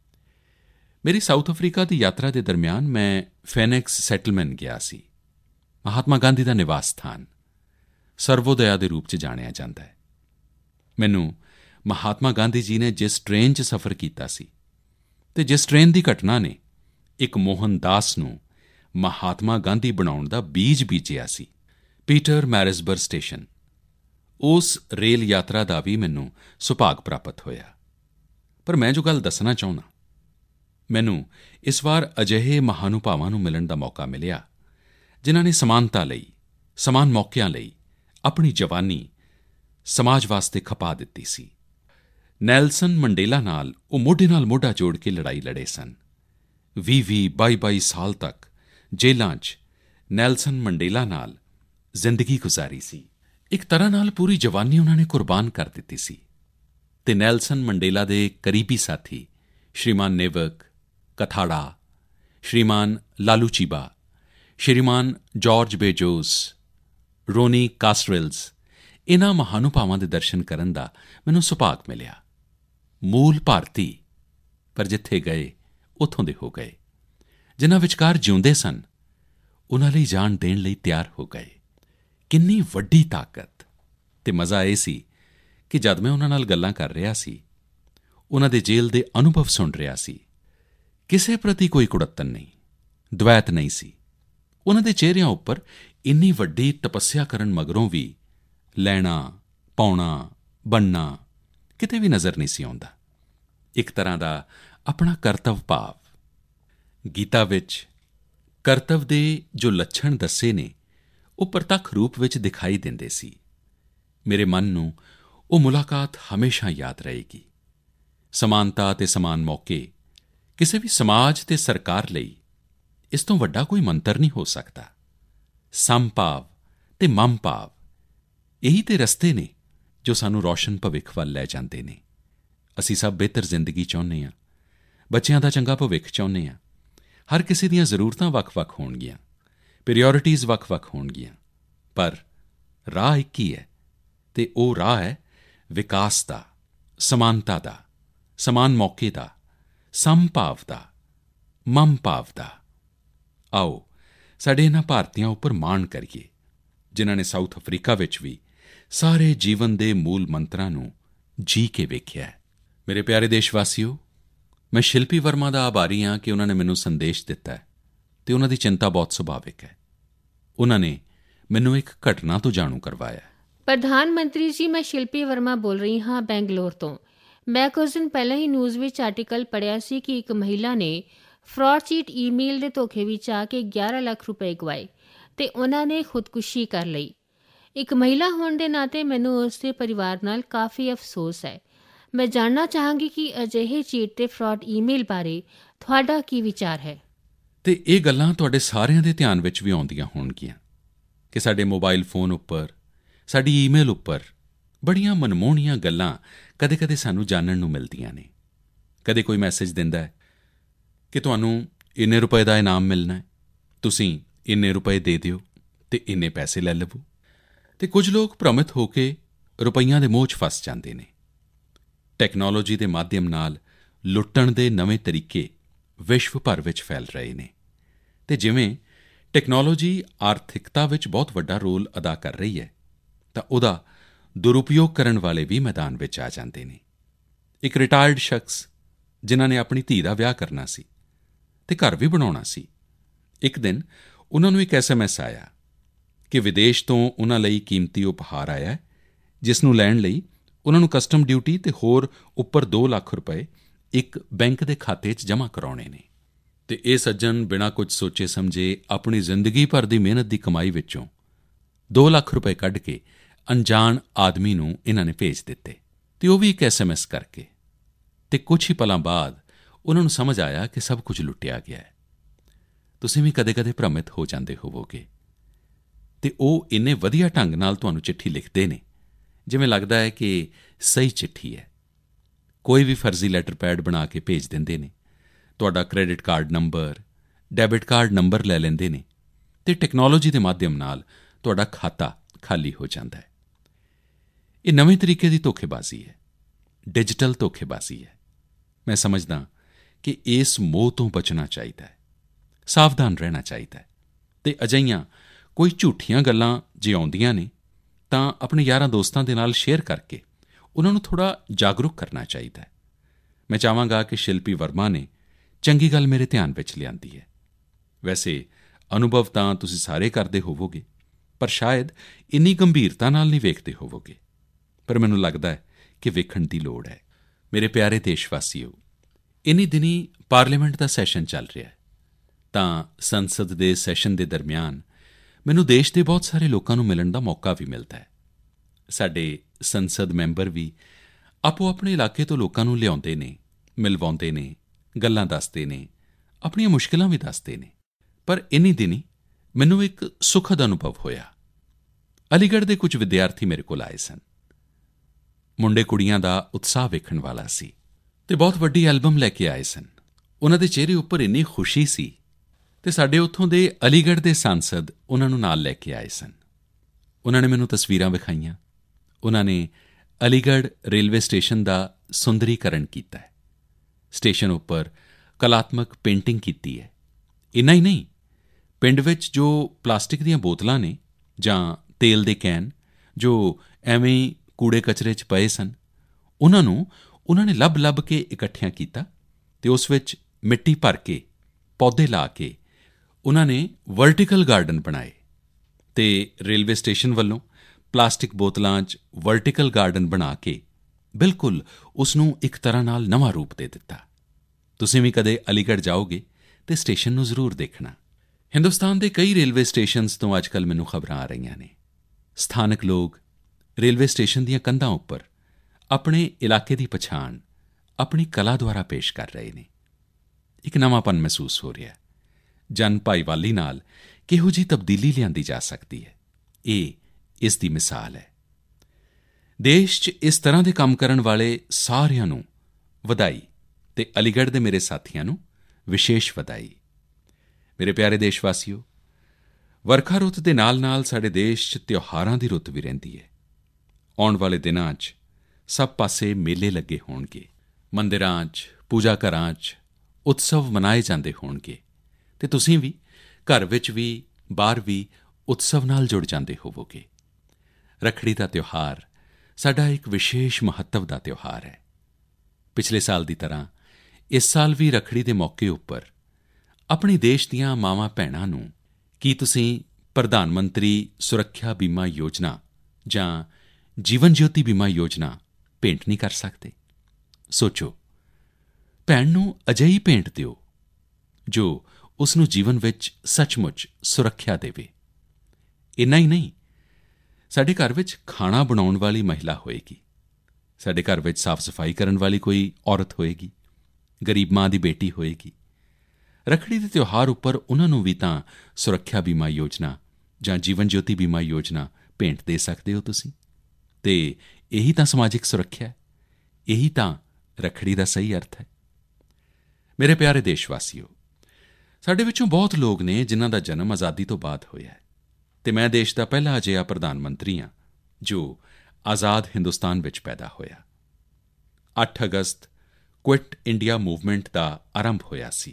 ਮੇਰੀ ਸਾਊਥ ਅਫਰੀਕਾ ਦੀ ਯਾਤਰਾ ਦੇ ਦਰਮਿਆਨ ਮੈਂ ਫੈਨਿਕਸ ਸੈਟਲਮੈਂਟ ਗਿਆ ਸੀ। ਮਹਾਤਮਾ ਗਾਂਧੀ ਦਾ ਨਿਵਾਸ ਸਥਾਨ ਸਰਵੋਦਇਆ ਦੇ ਰੂਪ 'ਚ ਜਾਣਿਆ ਜਾਂਦਾ ਹੈ। ਮੈਨੂੰ ਮਹਾਤਮਾ ਗਾਂਧੀ ਜੀ ਨੇ ਜਿਸ ਟ੍ਰੇਨ 'ਚ ਸਫ਼ਰ ਕੀਤਾ ਸੀ ਅਤੇ ਜਿਸ ਟ੍ਰੇਨ ਦੀ ਘਟਨਾ ਨੇ ਇੱਕ ਮੋਹਨ ਦਾਸ ਨੂੰ ਮਹਾਤਮਾ ਗਾਂਧੀ ਬਣਾਉਣ ਦਾ ਬੀਜ ਬੀਜਿਆ ਸੀ, ਪੀਟਰ ਮੈਰਿਸਬਰਗ ਸਟੇਸ਼ਨ, ਉਸ ਰੇਲ ਯਾਤਰਾ ਦਾ ਵੀ ਮੈਨੂੰ ਸੁਭਾਗ ਪ੍ਰਾਪਤ ਹੋਇਆ। ਪਰ ਮੈਂ ਜੋ ਗੱਲ ਦੱਸਣਾ ਚਾਹੁੰਦਾ, ਮੈਨੂੰ ਇਸ ਵਾਰ ਅਜਿਹੇ ਮਹਾਨੁਭਾਵਾਂ ਨੂੰ ਮਿਲਣ ਦਾ ਮੌਕਾ ਮਿਲਿਆ ਜਿਨ੍ਹਾਂ ਨੇ ਸਮਾਨਤਾ ਲਈ, ਸਮਾਨ ਮੌਕਿਆਂ ਲਈ ਆਪਣੀ ਜਵਾਨੀ ਸਮਾਜ ਵਾਸਤੇ ਖਪਾ ਦਿੱਤੀ ਸੀ। ਨੈਲਸਨ ਮੰਡੇਲਾ ਨਾਲ ਉਹ ਮੋਢੇ ਨਾਲ ਮੋਢਾ ਜੋੜ ਕੇ ਲੜਾਈ ਲੜੇ ਸਨ। 20-20, 22-22 ਸਾਲ ਤੱਕ ਜੇਲ੍ਹਾਂ 'ਚ ਨੈਲਸਨ ਮੰਡੇਲਾ ਨਾਲ ਜ਼ਿੰਦਗੀ ਗੁਜ਼ਾਰੀ ਸੀ। ਇੱਕ ਤਰ੍ਹਾਂ ਨਾਲ ਪੂਰੀ ਜਵਾਨੀ ਉਹਨਾਂ ਨੇ ਕੁਰਬਾਨ ਕਰ ਦਿੱਤੀ ਸੀ ਅਤੇ ਨੈਲਸਨ ਮੰਡੇਲਾ ਦੇ ਕਰੀਬੀ ਸਾਥੀ ਸ਼੍ਰੀਮਾਨ ਨੇਵਕ, ਕਥਾੜਾ, ਸ਼੍ਰੀਮਾਨ ਲਾਲੂ ਚੀਬਾ, ਸ਼੍ਰੀਮਾਨ ਜਾਰਜ ਬੇਜੋਸ, ਰੋਨੀ ਕਾਸਟਰੇਲਜ਼, ਇਨ੍ਹਾਂ ਮਹਾਨੁਭਾਵਾਂ ਦੇ ਦਰਸ਼ਨ ਕਰਨ ਦਾ ਮੈਨੂੰ ਸੁਭਾਗ ਮਿਲਿਆ। ਮੂਲ ਭਾਰਤੀ, ਪਰ ਜਿੱਥੇ ਗਏ ਉੱਥੋਂ ਦੇ ਹੋ ਗਏ। ਜਿਨ੍ਹਾਂ ਵਿਚਕਾਰ ਜਿਉਂਦੇ ਸਨ, ਉਨ੍ਹਾਂ ਲਈ ਜਾਨ ਦੇਣ ਲਈ ਤਿਆਰ ਹੋ ਗਏ। ਕਿੰਨੀ ਵੱਡੀ ਤਾਕਤ! ਅਤੇ ਮਜ਼ਾ ਇਹ ਸੀ ਕਿ ਜਦ ਮੈਂ ਉਨ੍ਹਾਂ ਨਾਲ ਗੱਲਾਂ ਕਰ ਰਿਹਾ ਸੀ, ਉਨ੍ਹਾਂ ਦੇ ਜੇਲ੍ਹ ਦੇ ਅਨੁਭਵ ਸੁਣ ਰਿਹਾ ਸੀ, ਕਿਸੇ ਪ੍ਰਤੀ ਕੋਈ ਕੁੜੱਤਣ ਨਹੀਂ, ਦਵੈਤ ਨਹੀਂ ਸੀ। ਉਨ੍ਹਾਂ ਦੇ ਚਿਹਰਿਆਂ ਉੱਪਰ ਇੰਨੀ ਵੱਡੀ ਤਪੱਸਿਆ ਕਰਨ ਮਗਰੋਂ ਵੀ ਲੈਣਾ, ਪਾਉਣਾ, ਬਣਨਾ ਕਿਤੇ ਵੀ ਨਜ਼ਰ ਨਹੀਂ ਸੀ ਆਉਂਦਾ। ਇੱਕ ਤਰ੍ਹਾਂ ਦਾ ਆਪਣਾ ਕਰਤੱਵ ਭਾਵ। ਗੀਤਾ ਵਿੱਚ ਕਰਤੱਵ ਦੇ ਜੋ ਲੱਛਣ ਦੱਸੇ ਨੇ, ਉਹ ਪ੍ਰਤੱਖ ਰੂਪ ਵਿੱਚ ਦਿਖਾਈ ਦਿੰਦੇ ਸੀ। ਮੇਰੇ ਮਨ ਨੂੰ ਉਹ ਮੁਲਾਕਾਤ ਹਮੇਸ਼ਾ ਯਾਦ ਰਹੇਗੀ। ਸਮਾਨਤਾ ਅਤੇ ਸਮਾਨ ਮੌਕੇ ਕਿਸੇ ਵੀ ਸਮਾਜ ਅਤੇ ਸਰਕਾਰ ਲਈ ਇਸ ਤੋਂ ਵੱਡਾ ਕੋਈ ਮੰਤਰ ਨਹੀਂ ਹੋ ਸਕਦਾ। ਸਮਭਾਵ ਅਤੇ ਮਮਭਾਵ, ਇਹੀ ਤੇ ਰਸਤੇ ਨੇ ਜੋ ਸਾਨੂੰ ਰੌਸ਼ਨ ਭਵਿੱਖ ਵੱਲ ਲੈ ਜਾਂਦੇ ਨੇ। ਅਸੀਂ ਸਭ ਬਿਹਤਰ ਜ਼ਿੰਦਗੀ ਚਾਹੁੰਦੇ ਹਾਂ, ਬੱਚਿਆਂ ਦਾ ਚੰਗਾ ਭਵਿੱਖ ਚਾਹੁੰਦੇ ਹਾਂ। ਹਰ ਕਿਸੇ ਦੀਆਂ ਜ਼ਰੂਰਤਾਂ ਵੱਖ-ਵੱਖ ਹੋਣਗੀਆਂ, ਪ੍ਰਾਇਓਰਿਟੀਜ਼ ਵੱਖ-ਵੱਖ ਹੋਣਗੀਆਂ, ਪਰ ਰਾਹ ਇੱਕ ਹੀ ਹੈ ਅਤੇ ਉਹ ਰਾਹ ਹੈ ਵਿਕਾਸ ਦਾ, ਸਮਾਨਤਾ ਦਾ, ਸਮਾਨ ਮੌਕੇ ਦਾ, ਸਮਭਾਵ ਦਾ, ਮਮਭਾਵ ਦਾ। ਆਓ ਸਾਡੇ ਇਨ੍ਹਾਂ ਭਾਰਤੀਆਂ ਉੱਪਰ ਮਾਣ ਕਰੀਏ, ਜਿਨ੍ਹਾਂ ਨੇ ਸਾਊਥ ਅਫਰੀਕਾ ਵਿੱਚ ਵੀ ਸਾਰੇ ਜੀਵਨ ਦੇ ਮੂਲ ਮੰਤਰਾਂ ਨੂੰ ਜੀ ਕੇ ਵੇਖਿਆ ਹੈ। ਮੇਰੇ ਪਿਆਰੇ ਦੇਸ਼ਵਾਸੀਓ, ਮੈਂ ਸ਼ਿਲਪੀ ਵਰਮਾ ਦਾ ਆਭਾਰੀ ਹਾਂ ਕਿ ਉਨ੍ਹਾਂ ਨੇ ਮੈਨੂੰ ਸੰਦੇਸ਼ ਦਿੱਤਾ ਹੈ ਅਤੇ ਉਨ੍ਹਾਂ ਦੀ ਚਿੰਤਾ ਬਹੁਤ ਸੁਭਾਵਿਕ ਹੈ। ਉਨ੍ਹਾਂ ਨੇ ਮੈਨੂੰ ਇੱਕ ਘਟਨਾ ਤੋਂ ਜਾਣੂ ਕਰਵਾਇਆ। ਪ੍ਰਧਾਨ ਮੰਤਰੀ ਜੀ, ਮੈਂ ਸ਼ਿਲਪੀ ਵਰਮਾ ਬੋਲ ਰਹੀ ਹਾਂ, ਬੈਂਗਲੌਰ ਤੋਂ। ਮੈਂ ਕੁਝ ਦਿਨ ਪਹਿਲਾਂ ਹੀ ਨਿਊਜ਼ ਵਿੱਚ ਆਰਟੀਕਲ ਪੜ੍ਹਿਆ ਸੀ ਕਿ ਇੱਕ ਮਹਿਲਾ ਨੇ ਫਰਾਡ ਚੀਟ ਈਮੇਲ ਦੇ ਧੋਖੇ ਵਿੱਚ ਆ ਕੇ 11 ਲੱਖ ਰੁਪਏ ਗਵਾਏ ਅਤੇ ਉਹਨਾਂ ਨੇ ਖੁਦਕੁਸ਼ੀ ਕਰ ਲਈ। ਇੱਕ ਮਹਿਲਾ ਹੋਣ ਦੇ ਨਾਤੇ ਮੈਨੂੰ ਉਸ ਦੇ ਪਰਿਵਾਰ ਨਾਲ ਕਾਫੀ ਅਫਸੋਸ ਹੈ। ਮੈਂ ਜਾਣਨਾ ਚਾਹਾਂਗੀ ਕਿ ਅਜਿਹੇ ਚੀਟ ਅਤੇ ਫਰਾਡ ਈਮੇਲ ਬਾਰੇ ਤੁਹਾਡਾ ਕੀ ਵਿਚਾਰ ਹੈ। ਅਤੇ ਇਹ ਗੱਲਾਂ ਤੁਹਾਡੇ ਸਾਰਿਆਂ ਦੇ ਧਿਆਨ ਵਿੱਚ ਵੀ ਆਉਂਦੀਆਂ ਹੋਣਗੀਆਂ ਕਿ ਸਾਡੇ ਮੋਬਾਈਲ ਫੋਨ ਉੱਪਰ, ਸਾਡੀ ਈਮੇਲ ਉੱਪਰ ਬੜੀਆਂ ਮਨਮੋਹਣੀਆਂ ਗੱਲਾਂ ਕਦੇ-ਕਦੇ ਸਾਨੂੰ ਜਾਣਨ ਨੂੰ ਮਿਲਦੀਆਂ ਨੇ। ਕਦੇ ਕੋਈ ਮੈਸੇਜ ਦਿੰਦਾ ਹੈ ਕਿ ਤੁਹਾਨੂੰ ਇੰਨੇ ਰੁਪਏ ਦਾ ਇਨਾਮ ਮਿਲਣਾ ਹੈ, ਤੁਸੀਂ ਇੰਨੇ ਰੁਪਏ ਦੇ ਦਿਓ ਅਤੇ ਇੰਨੇ ਪੈਸੇ ਲੈ ਲਵੋ। ਅਤੇ ਕੁਝ ਲੋਕ ਭ੍ਰਮਿਤ ਹੋ ਕੇ ਰੁਪਈਆਂ ਦੇ ਮੋਹ 'ਚ ਫਸ ਜਾਂਦੇ ਨੇ। ਟੈਕਨੋਲੋਜੀ ਦੇ ਮਾਧਿਅਮ ਨਾਲ ਲੁੱਟਣ ਦੇ ਨਵੇਂ ਤਰੀਕੇ ਵਿਸ਼ਵ ਭਰ ਵਿੱਚ ਫੈਲ ਰਹੇ ਨੇ ਅਤੇ ਜਿਵੇਂ ਟੈਕਨੋਲੋਜੀ ਆਰਥਿਕਤਾ ਵਿੱਚ ਬਹੁਤ ਵੱਡਾ ਰੋਲ ਅਦਾ ਕਰ ਰਹੀ ਹੈ, ਤਾਂ ਉਹਦਾ ਦੁਰਉਪਯੋਗ ਕਰਨ ਵਾਲੇ ਵੀ ਮੈਦਾਨ ਵਿੱਚ ਆ ਜਾਂਦੇ ਨੇ। ਇੱਕ ਰਿਟਾਇਰਡ ਸ਼ਖਸ, ਜਿਨ੍ਹਾਂ ਨੇ ਆਪਣੀ ਧੀ ਦਾ ਵਿਆਹ ਕਰਨਾ ਸੀ ਅਤੇ ਘਰ ਵੀ ਬਣਾਉਣਾ ਸੀ, ਇੱਕ ਦਿਨ ਉਹਨਾਂ ਨੂੰ ਇੱਕ SMS ਆਇਆ ਕਿ ਵਿਦੇਸ਼ ਤੋਂ ਉਹਨਾਂ ਲਈ ਕੀਮਤੀ ਉਪਹਾਰ ਆਇਆ ਹੈ, ਜਿਸ ਨੂੰ ਲੈਣ ਲਈ ਉਹਨਾਂ ਨੂੰ ਕਸਟਮ ਡਿਊਟੀ ਅਤੇ ਹੋਰ ਉੱਪਰ 2 ਲੱਖ ਰੁਪਏ ਇੱਕ ਬੈਂਕ ਦੇ ਖਾਤੇ 'ਚ ਜਮ੍ਹਾਂ ਕਰਾਉਣੇ ਨੇ। ਅਤੇ ਇਹ ਸੱਜਣ ਬਿਨਾਂ ਕੁਝ ਸੋਚੇ ਸਮਝੇ ਆਪਣੀ ਜ਼ਿੰਦਗੀ ਭਰ ਦੀ ਮਿਹਨਤ ਦੀ ਕਮਾਈ ਵਿੱਚੋਂ 2 ਲੱਖ ਰੁਪਏ ਕੱਢ ਕੇ ਅਣਜਾਣ ਆਦਮੀ ਨੂੰ ਇਹਨਾਂ ਨੇ ਭੇਜ ਦਿੱਤੇ, ਅਤੇ ਉਹ ਵੀ ਇੱਕ SMS ਕਰਕੇ। ਅਤੇ ਕੁਝ ਹੀ ਪਲਾਂ ਬਾਅਦ ਉਹਨਾਂ ਨੂੰ ਸਮਝ ਆਇਆ ਕਿ ਸਭ ਕੁਝ ਲੁੱਟਿਆ ਗਿਆ ਹੈ। ਤੁਸੀਂ ਵੀ ਕਦੇ-ਕਦੇ ਭ੍ਰਮਿਤ ਹੋ ਜਾਂਦੇ ਹੋਵੋਗੇ, ਅਤੇ ਉਹ ਇੰਨੇ ਵਧੀਆ ਢੰਗ ਨਾਲ ਤੁਹਾਨੂੰ ਚਿੱਠੀ ਲਿਖਦੇ ਨੇ ਜਿਵੇਂ ਲੱਗਦਾ ਹੈ ਕਿ ਸਹੀ ਚਿੱਠੀ ਹੈ। ਕੋਈ ਵੀ ਫਰਜ਼ੀ ਲੈਟਰ ਪੈਡ ਬਣਾ ਕੇ ਭੇਜ ਦਿੰਦੇ ਨੇ, ਤੁਹਾਡਾ credit card number, debit card number ਲੈ ਲੈਂਦੇ ਨੇ ਅਤੇ ਟੈਕਨੋਲੋਜੀ ਦੇ ਮਾਧਿਅਮ ਨਾਲ ਤੁਹਾਡਾ ਖਾਤਾ ਖਾਲੀ ਹੋ ਜਾਂਦਾ ਹੈ। ਇਹ ਨਵੇਂ ਤਰੀਕੇ ਦੀ ਧੋਖੇਬਾਜ਼ੀ ਹੈ, ਡਿਜੀਟਲ ਧੋਖੇਬਾਜ਼ੀ ਹੈ। ਮੈਂ ਸਮਝਦਾ ਕਿ ਇਸ ਮੋਹ ਤੋਂ ਬਚਣਾ ਚਾਹੀਦਾ ਹੈ, ਸਾਵਧਾਨ ਰਹਿਣਾ ਚਾਹੀਦਾ ਹੈ ਅਤੇ ਅਜਿਹੀਆਂ ਕੋਈ ਝੂਠੀਆਂ ਗੱਲਾਂ ਜੇ ਆਉਂਦੀਆਂ ਨੇ ਤਾਂ ਆਪਣੇ ਯਾਰਾਂ ਦੋਸਤਾਂ ਦੇ ਨਾਲ ਸ਼ੇਅਰ ਕਰਕੇ ਉਹਨਾਂ ਨੂੰ ਥੋੜ੍ਹਾ ਜਾਗਰੂਕ ਕਰਨਾ ਚਾਹੀਦਾ ਹੈ। ਮੈਂ ਚਾਹਾਂਗਾ ਕਿ ਸ਼ਿਲਪੀ ਵਰਮਾ ਨੇ ਚੰਗੀ ਗੱਲ ਮੇਰੇ ਧਿਆਨ ਵਿੱਚ ਲਿਆਂਦੀ ਹੈ। ਵੈਸੇ ਅਨੁਭਵ ਤਾਂ ਤੁਸੀਂ ਸਾਰੇ ਕਰਦੇ ਹੋਵੋਗੇ, ਪਰ ਸ਼ਾਇਦ ਇੰਨੀ ਗੰਭੀਰਤਾ ਨਾਲ ਨਹੀਂ ਵੇਖਦੇ ਹੋਵੋਗੇ, ਪਰ ਮੈਨੂੰ ਲੱਗਦਾ ਹੈ ਕਿ ਵੇਖਣ ਦੀ ਲੋੜ ਹੈ। ਮੇਰੇ ਪਿਆਰੇ ਦੇਸ਼ਵਾਸੀਓ, ਇਨ੍ਹੀਂ ਦਿਨੀਂ ਪਾਰਲੀਮੈਂਟ ਦਾ ਸੈਸ਼ਨ ਚੱਲ ਰਿਹਾ ਹੈ, ਤਾਂ ਸੰਸਦ ਦੇ ਸੈਸ਼ਨ ਦੇ ਦਰਮਿਆਨ ਮੈਨੂੰ ਦੇਸ਼ ਦੇ ਬਹੁਤ ਸਾਰੇ ਲੋਕਾਂ ਨੂੰ ਮਿਲਣ ਦਾ ਮੌਕਾ ਵੀ ਮਿਲਦਾ ਹੈ। ਸਾਡੇ ਸੰਸਦ ਮੈਂਬਰ ਵੀ ਆਪੋ ਆਪਣੇ ਇਲਾਕੇ ਤੋਂ ਲੋਕਾਂ ਨੂੰ ਲਿਆਉਂਦੇ ਨੇ, ਮਿਲਵਾਉਂਦੇ ਨੇ, ਗੱਲਾਂ ਦੱਸਦੇ ਨੇ, ਆਪਣੀਆਂ ਮੁਸ਼ਕਿਲਾਂ ਵੀ ਦੱਸਦੇ ਨੇ। ਪਰ ਇਨ੍ਹੀਂ ਦਿਨੀਂ ਮੈਨੂੰ ਇੱਕ ਸੁਖਦ ਅਨੁਭਵ ਹੋਇਆ। ਅਲੀਗੜ੍ਹ ਦੇ ਕੁਝ ਵਿਦਿਆਰਥੀ ਮੇਰੇ ਕੋਲ ਆਏ ਸਨ। ਮੁੰਡੇ ਕੁੜੀਆਂ ਦਾ ਉਤਸ਼ਾਹ ਵੇਖਣ ਵਾਲਾ ਸੀ ਅਤੇ ਬਹੁਤ ਵੱਡੀ ਐਲਬਮ ਲੈ ਕੇ ਆਏ ਸਨ। ਉਹਨਾਂ ਦੇ ਚਿਹਰੇ ਉੱਪਰ ਇੰਨੀ ਖੁਸ਼ੀ ਸੀ ਅਤੇ ਸਾਡੇ ਉੱਥੋਂ ਦੇ ਅਲੀਗੜ੍ਹ ਦੇ ਸਾਂਸਦ ਉਹਨਾਂ ਨੂੰ ਨਾਲ ਲੈ ਕੇ ਆਏ ਸਨ। ਉਹਨਾਂ ਨੇ ਮੈਨੂੰ ਤਸਵੀਰਾਂ ਵਿਖਾਈਆਂ। ਉਹਨਾਂ ਨੇ ਅਲੀਗੜ੍ਹ ਰੇਲਵੇ ਸਟੇਸ਼ਨ ਦਾ ਸੁੰਦਰੀਕਰਨ ਕੀਤਾ ਹੈ। ਸਟੇਸ਼ਨ ਉੱਪਰ ਕਲਾਤਮਕ ਪੇਂਟਿੰਗ ਕੀਤੀ ਹੈ। ਇੰਨਾ ਹੀ ਨਹੀਂ, ਪਿੰਡ ਵਿੱਚ ਜੋ ਪਲਾਸਟਿਕ ਦੀਆਂ ਬੋਤਲਾਂ ਨੇ ਜਾਂ ਤੇਲ ਦੇ ਕੈਨ ਜੋ ਐਵੇਂ ਹੀ ਕੂੜੇ ਕਚਰੇ 'ਚ ਪਏ ਸਨ, ਉਹਨਾਂ ਨੂੰ ਉਹਨਾਂ ਨੇ ਲੱਭ ਕੇ ਇਕੱਠਿਆਂ ਕੀਤਾ ਅਤੇ ਉਸ ਵਿੱਚ ਮਿੱਟੀ ਭਰ ਕੇ, ਪੌਦੇ ਲਾ ਕੇ ਉਹਨਾਂ ਨੇ ਵਰਟੀਕਲ ਗਾਰਡਨ ਬਣਾਏ ਅਤੇ ਰੇਲਵੇ ਸਟੇਸ਼ਨ ਵੱਲੋਂ ਪਲਾਸਟਿਕ ਬੋਤਲਾਂ 'ਚ ਵਰਟੀਕਲ ਗਾਰਡਨ ਬਣਾ ਕੇ ਬਿਲਕੁਲ ਉਸ ਨੂੰ ਇੱਕ ਤਰ੍ਹਾਂ ਨਾਲ ਨਵਾਂ ਰੂਪ ਦੇ ਦਿੱਤਾ। ਤੁਸੀਂ ਵੀ ਕਦੇ ਅਲੀਗੜ੍ਹ ਜਾਓਗੇ ਤਾਂ ਸਟੇਸ਼ਨ ਨੂੰ ਜ਼ਰੂਰ ਦੇਖਣਾ। ਹਿੰਦੁਸਤਾਨ ਦੇ ਕਈ ਰੇਲਵੇ ਸਟੇਸ਼ਨਜ਼ ਤੋਂ ਅੱਜ ਕੱਲ੍ਹ ਮੈਨੂੰ ਖਬਰਾਂ ਆ ਰਹੀਆਂ ਨੇ। ਸਥਾਨਕ ਲੋਕ ਰੇਲਵੇ ਸਟੇਸ਼ਨ ਦੀਆਂ ਕੰਧਾਂ ਉੱਪਰ ਆਪਣੇ ਇਲਾਕੇ ਦੀ ਪਛਾਣ ਆਪਣੀ ਕਲਾ ਦੁਆਰਾ ਪੇਸ਼ ਕਰ ਰਹੇ ਨੇ। ਇੱਕ ਨਵਾਂਪਨ ਮਹਿਸੂਸ ਹੋ ਰਿਹਾ। ਜਨ ਭਾਈਵਾਲੀ ਨਾਲ ਕਿਹੋ ਜਿਹੀ ਤਬਦੀਲੀ ਲਿਆਂਦੀ ਜਾ ਸਕਦੀ ਹੈ, ਇਹ ਇਸ ਦੀ ਮਿਸਾਲ ਹੈ। ਦੇਸ਼ 'ਚ ਇਸ ਤਰ੍ਹਾਂ ਦੇ ਕੰਮ ਕਰਨ ਵਾਲੇ ਸਾਰਿਆਂ ਨੂੰ ਵਧਾਈ ਅਤੇ ਅਲੀਗੜ੍ਹ ਦੇ ਮੇਰੇ ਸਾਥੀਆਂ ਨੂੰ ਵਿਸ਼ੇਸ਼ ਵਧਾਈ। ਮੇਰੇ ਪਿਆਰੇ ਦੇਸ਼ ਵਾਸੀਓ, ਵਰਖਾ ਰੁੱਤ ਦੇ ਨਾਲ ਸਾਡੇ ਦੇਸ਼ 'ਚ ਤਿਉਹਾਰਾਂ ਦੀ ਰੁੱਤ ਵੀ ਰਹਿੰਦੀ ਹੈ। ਆਉਣ ਵਾਲੇ ਦਿਨਾਂ 'ਚ ਸਭ ਪਾਸੇ ਮੇਲੇ ਲੱਗੇ ਹੋਣਗੇ, ਮੰਦਿਰਾਂ 'ਚ, ਪੂਜਾ ਘਰਾਂ 'ਚ ਉਤਸਵ ਮਨਾਏ ਜਾਂਦੇ ਹੋਣਗੇ ਅਤੇ ਤੁਸੀਂ ਵੀ ਘਰ ਵਿੱਚ ਵੀ, ਬਾਹਰ ਵੀ ਉਤਸਵ ਨਾਲ ਜੁੜ ਜਾਂਦੇ ਹੋਵੋਗੇ। ਰੱਖੜੀ ਦਾ ਤਿਉਹਾਰ ਸਾਡਾ ਇੱਕ ਵਿਸ਼ੇਸ਼ ਮਹੱਤਵ ਦਾ ਤਿਉਹਾਰ ਹੈ। ਪਿਛਲੇ ਸਾਲ ਦੀ ਤਰ੍ਹਾਂ ਇਸ ਸਾਲ ਵੀ ਰੱਖੜੀ ਦੇ ਮੌਕੇ ਉੱਪਰ ਆਪਣੇ ਦੇਸ਼ ਦੀਆਂ ਮਾਵਾਂ ਭੈਣਾਂ ਨੂੰ ਕੀ ਤੁਸੀਂ ਪ੍ਰਧਾਨ ਮੰਤਰੀ ਸੁਰੱਖਿਆ ਬੀਮਾ ਯੋਜਨਾ ਜਾਂ ਜੀਵਨ ਜਯੋਤੀ ਬੀਮਾ ਯੋਜਨਾ ਭੇਂਟ ਨਹੀਂ ਕਰ ਸਕਦੇ? ਸੋਚੋ, ਭੈਣ ਨੂੰ ਅਜਿਹੀ ਭੇਂਟ ਦਿਓ ਜੋ ਉਸ ਨੂੰ ਜੀਵਨ ਵਿੱਚ ਸੱਚਮੁੱਚ ਸੁਰੱਖਿਆ ਦੇਵੇ। ਇੰਨਾ ਹੀ ਨਹੀਂ, ਸਾਡੇ ਘਰ ਵਿੱਚ ਖਾਣਾ ਬਣਾਉਣ ਵਾਲੀ ਮਹਿਲਾ ਹੋਏਗੀ, ਸਾਡੇ ਘਰ ਵਿੱਚ ਸਾਫ਼ ਸਫਾਈ ਕਰਨ ਵਾਲੀ ਕੋਈ ਔਰਤ ਹੋਏਗੀ, ਗਰੀਬ ਮਾਂ ਦੀ ਬੇਟੀ ਹੋਏਗੀ। ਰੱਖੜੀ ਦੇ ਤਿਉਹਾਰ ਉੱਪਰ ਉਹਨਾਂ ਨੂੰ ਵੀ ਤਾਂ ਸੁਰੱਖਿਆ ਬੀਮਾ ਯੋਜਨਾ ਜਾਂ ਜੀਵਨ ਜਯੋਤੀ ਬੀਮਾ ਯੋਜਨਾ ਭੇਂਟ ਦੇ ਸਕਦੇ ਹੋ ਤੁਸੀਂ। ਅਤੇ ਇਹੀ ਤਾਂ ਸਮਾਜਿਕ ਸੁਰੱਖਿਆ ਹੈ, ਇਹੀ ਤਾਂ ਰੱਖੜੀ ਦਾ ਸਹੀ ਅਰਥ ਹੈ। ਮੇਰੇ ਪਿਆਰੇ ਦੇਸ਼ ਵਾਸੀਓ, ਸਾਡੇ ਵਿੱਚੋਂ ਬਹੁਤ ਲੋਕ ਨੇ ਜਿਨ੍ਹਾਂ ਦਾ ਜਨਮ ਆਜ਼ਾਦੀ ਤੋਂ ਬਾਅਦ ਹੋਇਆ ਹੈ ਅਤੇ ਮੈਂ ਦੇਸ਼ ਦਾ ਪਹਿਲਾ ਅਜਿਹਾ ਪ੍ਰਧਾਨ ਮੰਤਰੀ ਹਾਂ ਜੋ ਆਜ਼ਾਦ ਹਿੰਦੁਸਤਾਨ ਵਿੱਚ ਪੈਦਾ ਹੋਇਆ। 8 ਅਗਸਤ ਕੁਇਟ ਇੰਡੀਆ ਮੂਵਮੈਂਟ ਦਾ ਆਰੰਭ ਹੋਇਆ ਸੀ।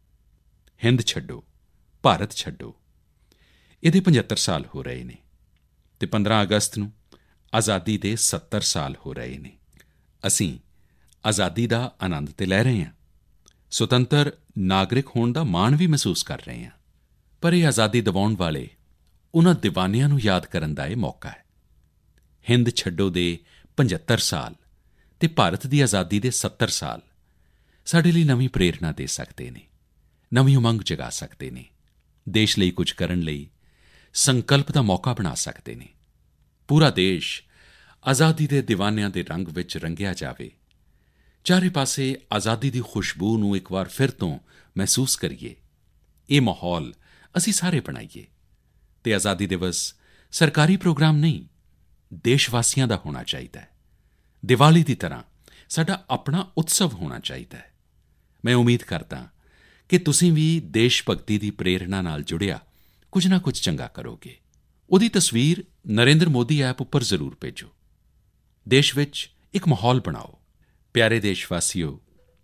ਹਿੰਦ ਛੱਡੋ, ਭਾਰਤ ਛੱਡੋ, ਇਹਦੇ 75 ਸਾਲ ਹੋ ਰਹੇ ਨੇ ਅਤੇ 15 ਅਗਸਤ ਨੂੰ ਆਜ਼ਾਦੀ ਦੇ 70 ਸਾਲ ਹੋ ਰਹੇ ਨੇ। ਅਸੀਂ ਆਜ਼ਾਦੀ ਦਾ ਆਨੰਦ ਤੇ ਲੈ ਰਹੇ ਹਾਂ, ਸੁਤੰਤਰ ਨਾਗਰਿਕ ਹੋਣ ਦਾ ਮਾਣ ਵੀ ਮਹਿਸੂਸ ਕਰ ਰਹੇ ਹਾਂ। ਪਰ ਇਹ ਆਜ਼ਾਦੀ ਦਿਵਾਉਣ ਵਾਲੇ ਉਹਨਾਂ ਦੀਵਾਨਿਆਂ ਨੂੰ ਯਾਦ ਕਰਨ ਦਾ ਇਹ ਮੌਕਾ ਹੈ। ਹਿੰਦ ਛੱਡੋ ਦੇ 75 ਸਾਲ ਅਤੇ ਭਾਰਤ ਦੀ ਆਜ਼ਾਦੀ ਦੇ 70 ਸਾਲ ਸਾਡੇ ਲਈ ਨਵੀਂ ਪ੍ਰੇਰਣਾ ਦੇ ਸਕਦੇ ਨੇ, ਨਵੀਂ ਉਮੰਗ ਜਗਾ ਸਕਦੇ ਨੇ, ਦੇਸ਼ ਲਈ ਕੁਝ ਕਰਨ ਲਈ ਸੰਕਲਪ ਦਾ ਮੌਕਾ ਬਣਾ ਸਕਦੇ ਨੇ। ਪੂਰਾ ਦੇਸ਼ ਆਜ਼ਾਦੀ ਦੇ ਦੀਵਾਨਿਆਂ ਦੇ ਰੰਗ ਵਿੱਚ ਰੰਗਿਆ ਜਾਵੇ, ਚਾਰੇ ਪਾਸੇ ਆਜ਼ਾਦੀ ਦੀ ਖੁਸ਼ਬੂ ਨੂੰ ਇੱਕ ਵਾਰ ਫਿਰ ਤੋਂ ਮਹਿਸੂਸ ਕਰੀਏ। ਇਹ ਮਾਹੌਲ ਅਸੀਂ ਸਾਰੇ ਬਣਾਈਏ ਅਤੇ ਆਜ਼ਾਦੀ ਦਿਵਸ ਸਰਕਾਰੀ ਪ੍ਰੋਗਰਾਮ ਨਹੀਂ, ਦੇਸ਼ ਵਾਸੀਆਂ ਦਾ ਹੋਣਾ ਚਾਹੀਦਾ ਹੈ। ਦੀਵਾਲੀ ਦੀ ਤਰ੍ਹਾਂ ਸਾਡਾ ਆਪਣਾ ਉਤਸਵ ਹੋਣਾ ਚਾਹੀਦਾ ਹੈ। ਮੈਂ ਉਮੀਦ ਕਰਦਾ ਕਿ ਤੁਸੀਂ ਵੀ ਦੇਸ਼ ਭਗਤੀ ਦੀ ਪ੍ਰੇਰਣਾ ਨਾਲ ਜੁੜਿਆ ਕੁਝ ਨਾ ਕੁਝ ਚੰਗਾ ਕਰੋਗੇ। ਉਹਦੀ ਤਸਵੀਰ ਨਰਿੰਦਰ ਮੋਦੀ ਐਪ ਉੱਪਰ ਜ਼ਰੂਰ ਭੇਜੋ। ਦੇਸ਼ ਵਿੱਚ ਇੱਕ ਮਾਹੌਲ ਬਣਾਓ। ਪਿਆਰੇ ਦੇਸ਼ ਵਾਸੀਓ,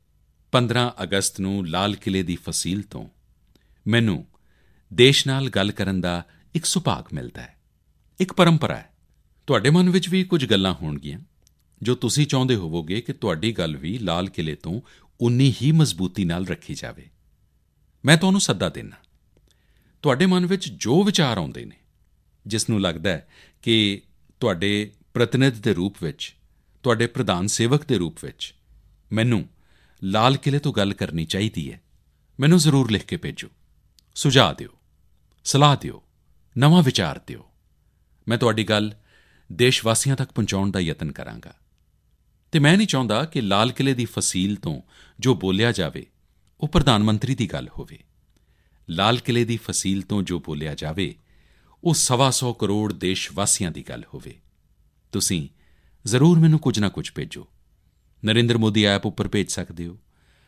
15 ਅਗਸਤ ਨੂੰ ਲਾਲ ਕਿਲ੍ਹੇ ਦੀ ਫਸੀਲ ਤੋਂ ਮੈਨੂੰ ਦੇਸ਼ ਨਾਲ ਗੱਲ ਕਰਨ ਦਾ ਇੱਕ ਸੁਭਾਗ ਮਿਲਦਾ ਹੈ, ਇੱਕ ਪਰੰਪਰਾ ਹੈ। ਤੁਹਾਡੇ ਮਨ ਵਿੱਚ ਵੀ ਕੁਝ ਗੱਲਾਂ ਹੋਣਗੀਆਂ ਜੋ ਤੁਸੀਂ ਚਾਹੁੰਦੇ ਹੋਵੋਗੇ ਕਿ ਤੁਹਾਡੀ ਗੱਲ ਵੀ ਲਾਲ ਕਿਲ੍ਹੇ ਤੋਂ ਉਨੀ ਹੀ ਮਜ਼ਬੂਤੀ ਨਾਲ ਰੱਖੀ ਜਾਵੇ। ਮੈਂ ਤੁਹਾਨੂੰ ਸੱਦਾ ਦਿੰਦਾ, ਤੁਹਾਡੇ ਮਨ ਵਿੱਚ ਜੋ ਵਿਚਾਰ ਆਉਂਦੇ ਨੇ, ਜਿਸ ਨੂੰ ਲੱਗਦਾ ਹੈ ਕਿ ਤੁਹਾਡੇ ਪ੍ਰਤੀਨਿਧ ਦੇ ਰੂਪ ਵਿੱਚ, ਤੁਹਾਡੇ ਪ੍ਰਧਾਨ ਸੇਵਕ ਦੇ ਰੂਪ ਵਿੱਚ ਮੈਨੂੰ ਲਾਲ ਕਿਲ੍ਹੇ ਤੋਂ ਗੱਲ ਕਰਨੀ ਚਾਹੀਦੀ ਹੈ, ਮੈਨੂੰ ਜ਼ਰੂਰ ਲਿਖ ਕੇ ਭੇਜੋ। ਸੁਝਾਅ ਦਿਓ, ਸਲਾਹ ਦਿਓ, ਨਵਾਂ ਵਿਚਾਰ ਦਿਓ। ਮੈਂ ਤੁਹਾਡੀ ਗੱਲ ਦੇਸ਼ ਵਾਸੀਆਂ ਤੱਕ ਪਹੁੰਚਾਉਣ ਦਾ ਯਤਨ ਕਰਾਂਗਾ ਅਤੇ ਮੈਂ ਨਹੀਂ ਚਾਹੁੰਦਾ ਕਿ ਲਾਲ ਕਿਲ੍ਹੇ ਦੀ ਫਸੀਲ ਤੋਂ ਜੋ ਬੋਲਿਆ ਜਾਵੇ ਉਹ ਪ੍ਰਧਾਨ ਮੰਤਰੀ ਦੀ ਗੱਲ ਹੋਵੇ। ਲਾਲ ਕਿਲ੍ਹੇ ਦੀ ਫਸੀਲ ਤੋਂ ਜੋ ਬੋਲਿਆ ਜਾਵੇ ਉਹ 125 ਕਰੋੜ ਦੇਸ਼ ਵਾਸੀਆਂ ਦੀ ਗੱਲ ਹੋਵੇ। ਤੁਸੀਂ ਜ਼ਰੂਰ ਮੈਨੂੰ ਕੁਝ ਨਾ ਕੁਝ ਭੇਜੋ। ਨਰਿੰਦਰ ਮੋਦੀ ਐਪ ਉੱਪਰ ਭੇਜ ਸਕਦੇ ਹੋ,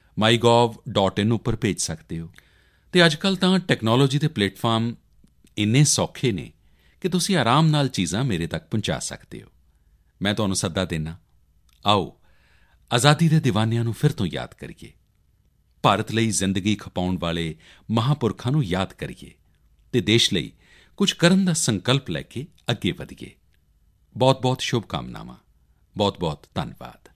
mygov.in ਉੱਪਰ ਭੇਜ ਸਕਦੇ ਹੋ ਅਤੇ ਅੱਜ ਕੱਲ੍ਹ ਤਾਂ ਟੈਕਨੋਲੋਜੀ ਦੇ ਪਲੇਟਫਾਰਮ ਇੰਨੇ ਸੌਖੇ ਨੇ ਕਿ ਤੁਸੀਂ ਆਰਾਮ ਨਾਲ ਚੀਜ਼ਾਂ ਮੇਰੇ ਤੱਕ ਪਹੁੰਚਾ ਸਕਦੇ ਹੋ। ਮੈਂ ਤੁਹਾਨੂੰ ਸੱਦਾ ਦਿੰਦਾ, ਆਓ ਆਜ਼ਾਦੀ ਦੇ ਦੀਵਾਨਿਆਂ ਨੂੰ ਫਿਰ ਤੋਂ ਯਾਦ ਕਰੀਏ, ਭਾਰਤ ਲਈ ਜ਼ਿੰਦਗੀ ਖਪਾਉਣ ਵਾਲੇ ਮਹਾਂਪੁਰਖਾਂ ਨੂੰ ਯਾਦ ਕਰੀਏ ਅਤੇ ਦੇਸ਼ ਲਈ ਕੁਝ ਕਰਨ ਦਾ ਸੰਕਲਪ ਲੈ ਕੇ ਅੱਗੇ ਵਧੀਏ। ਬਹੁਤ-ਬਹੁਤ ਸ਼ੁਭਕਾਮਨਾਵਾਂ, ਬਹੁਤ-ਬਹੁਤ ਧੰਨਵਾਦ।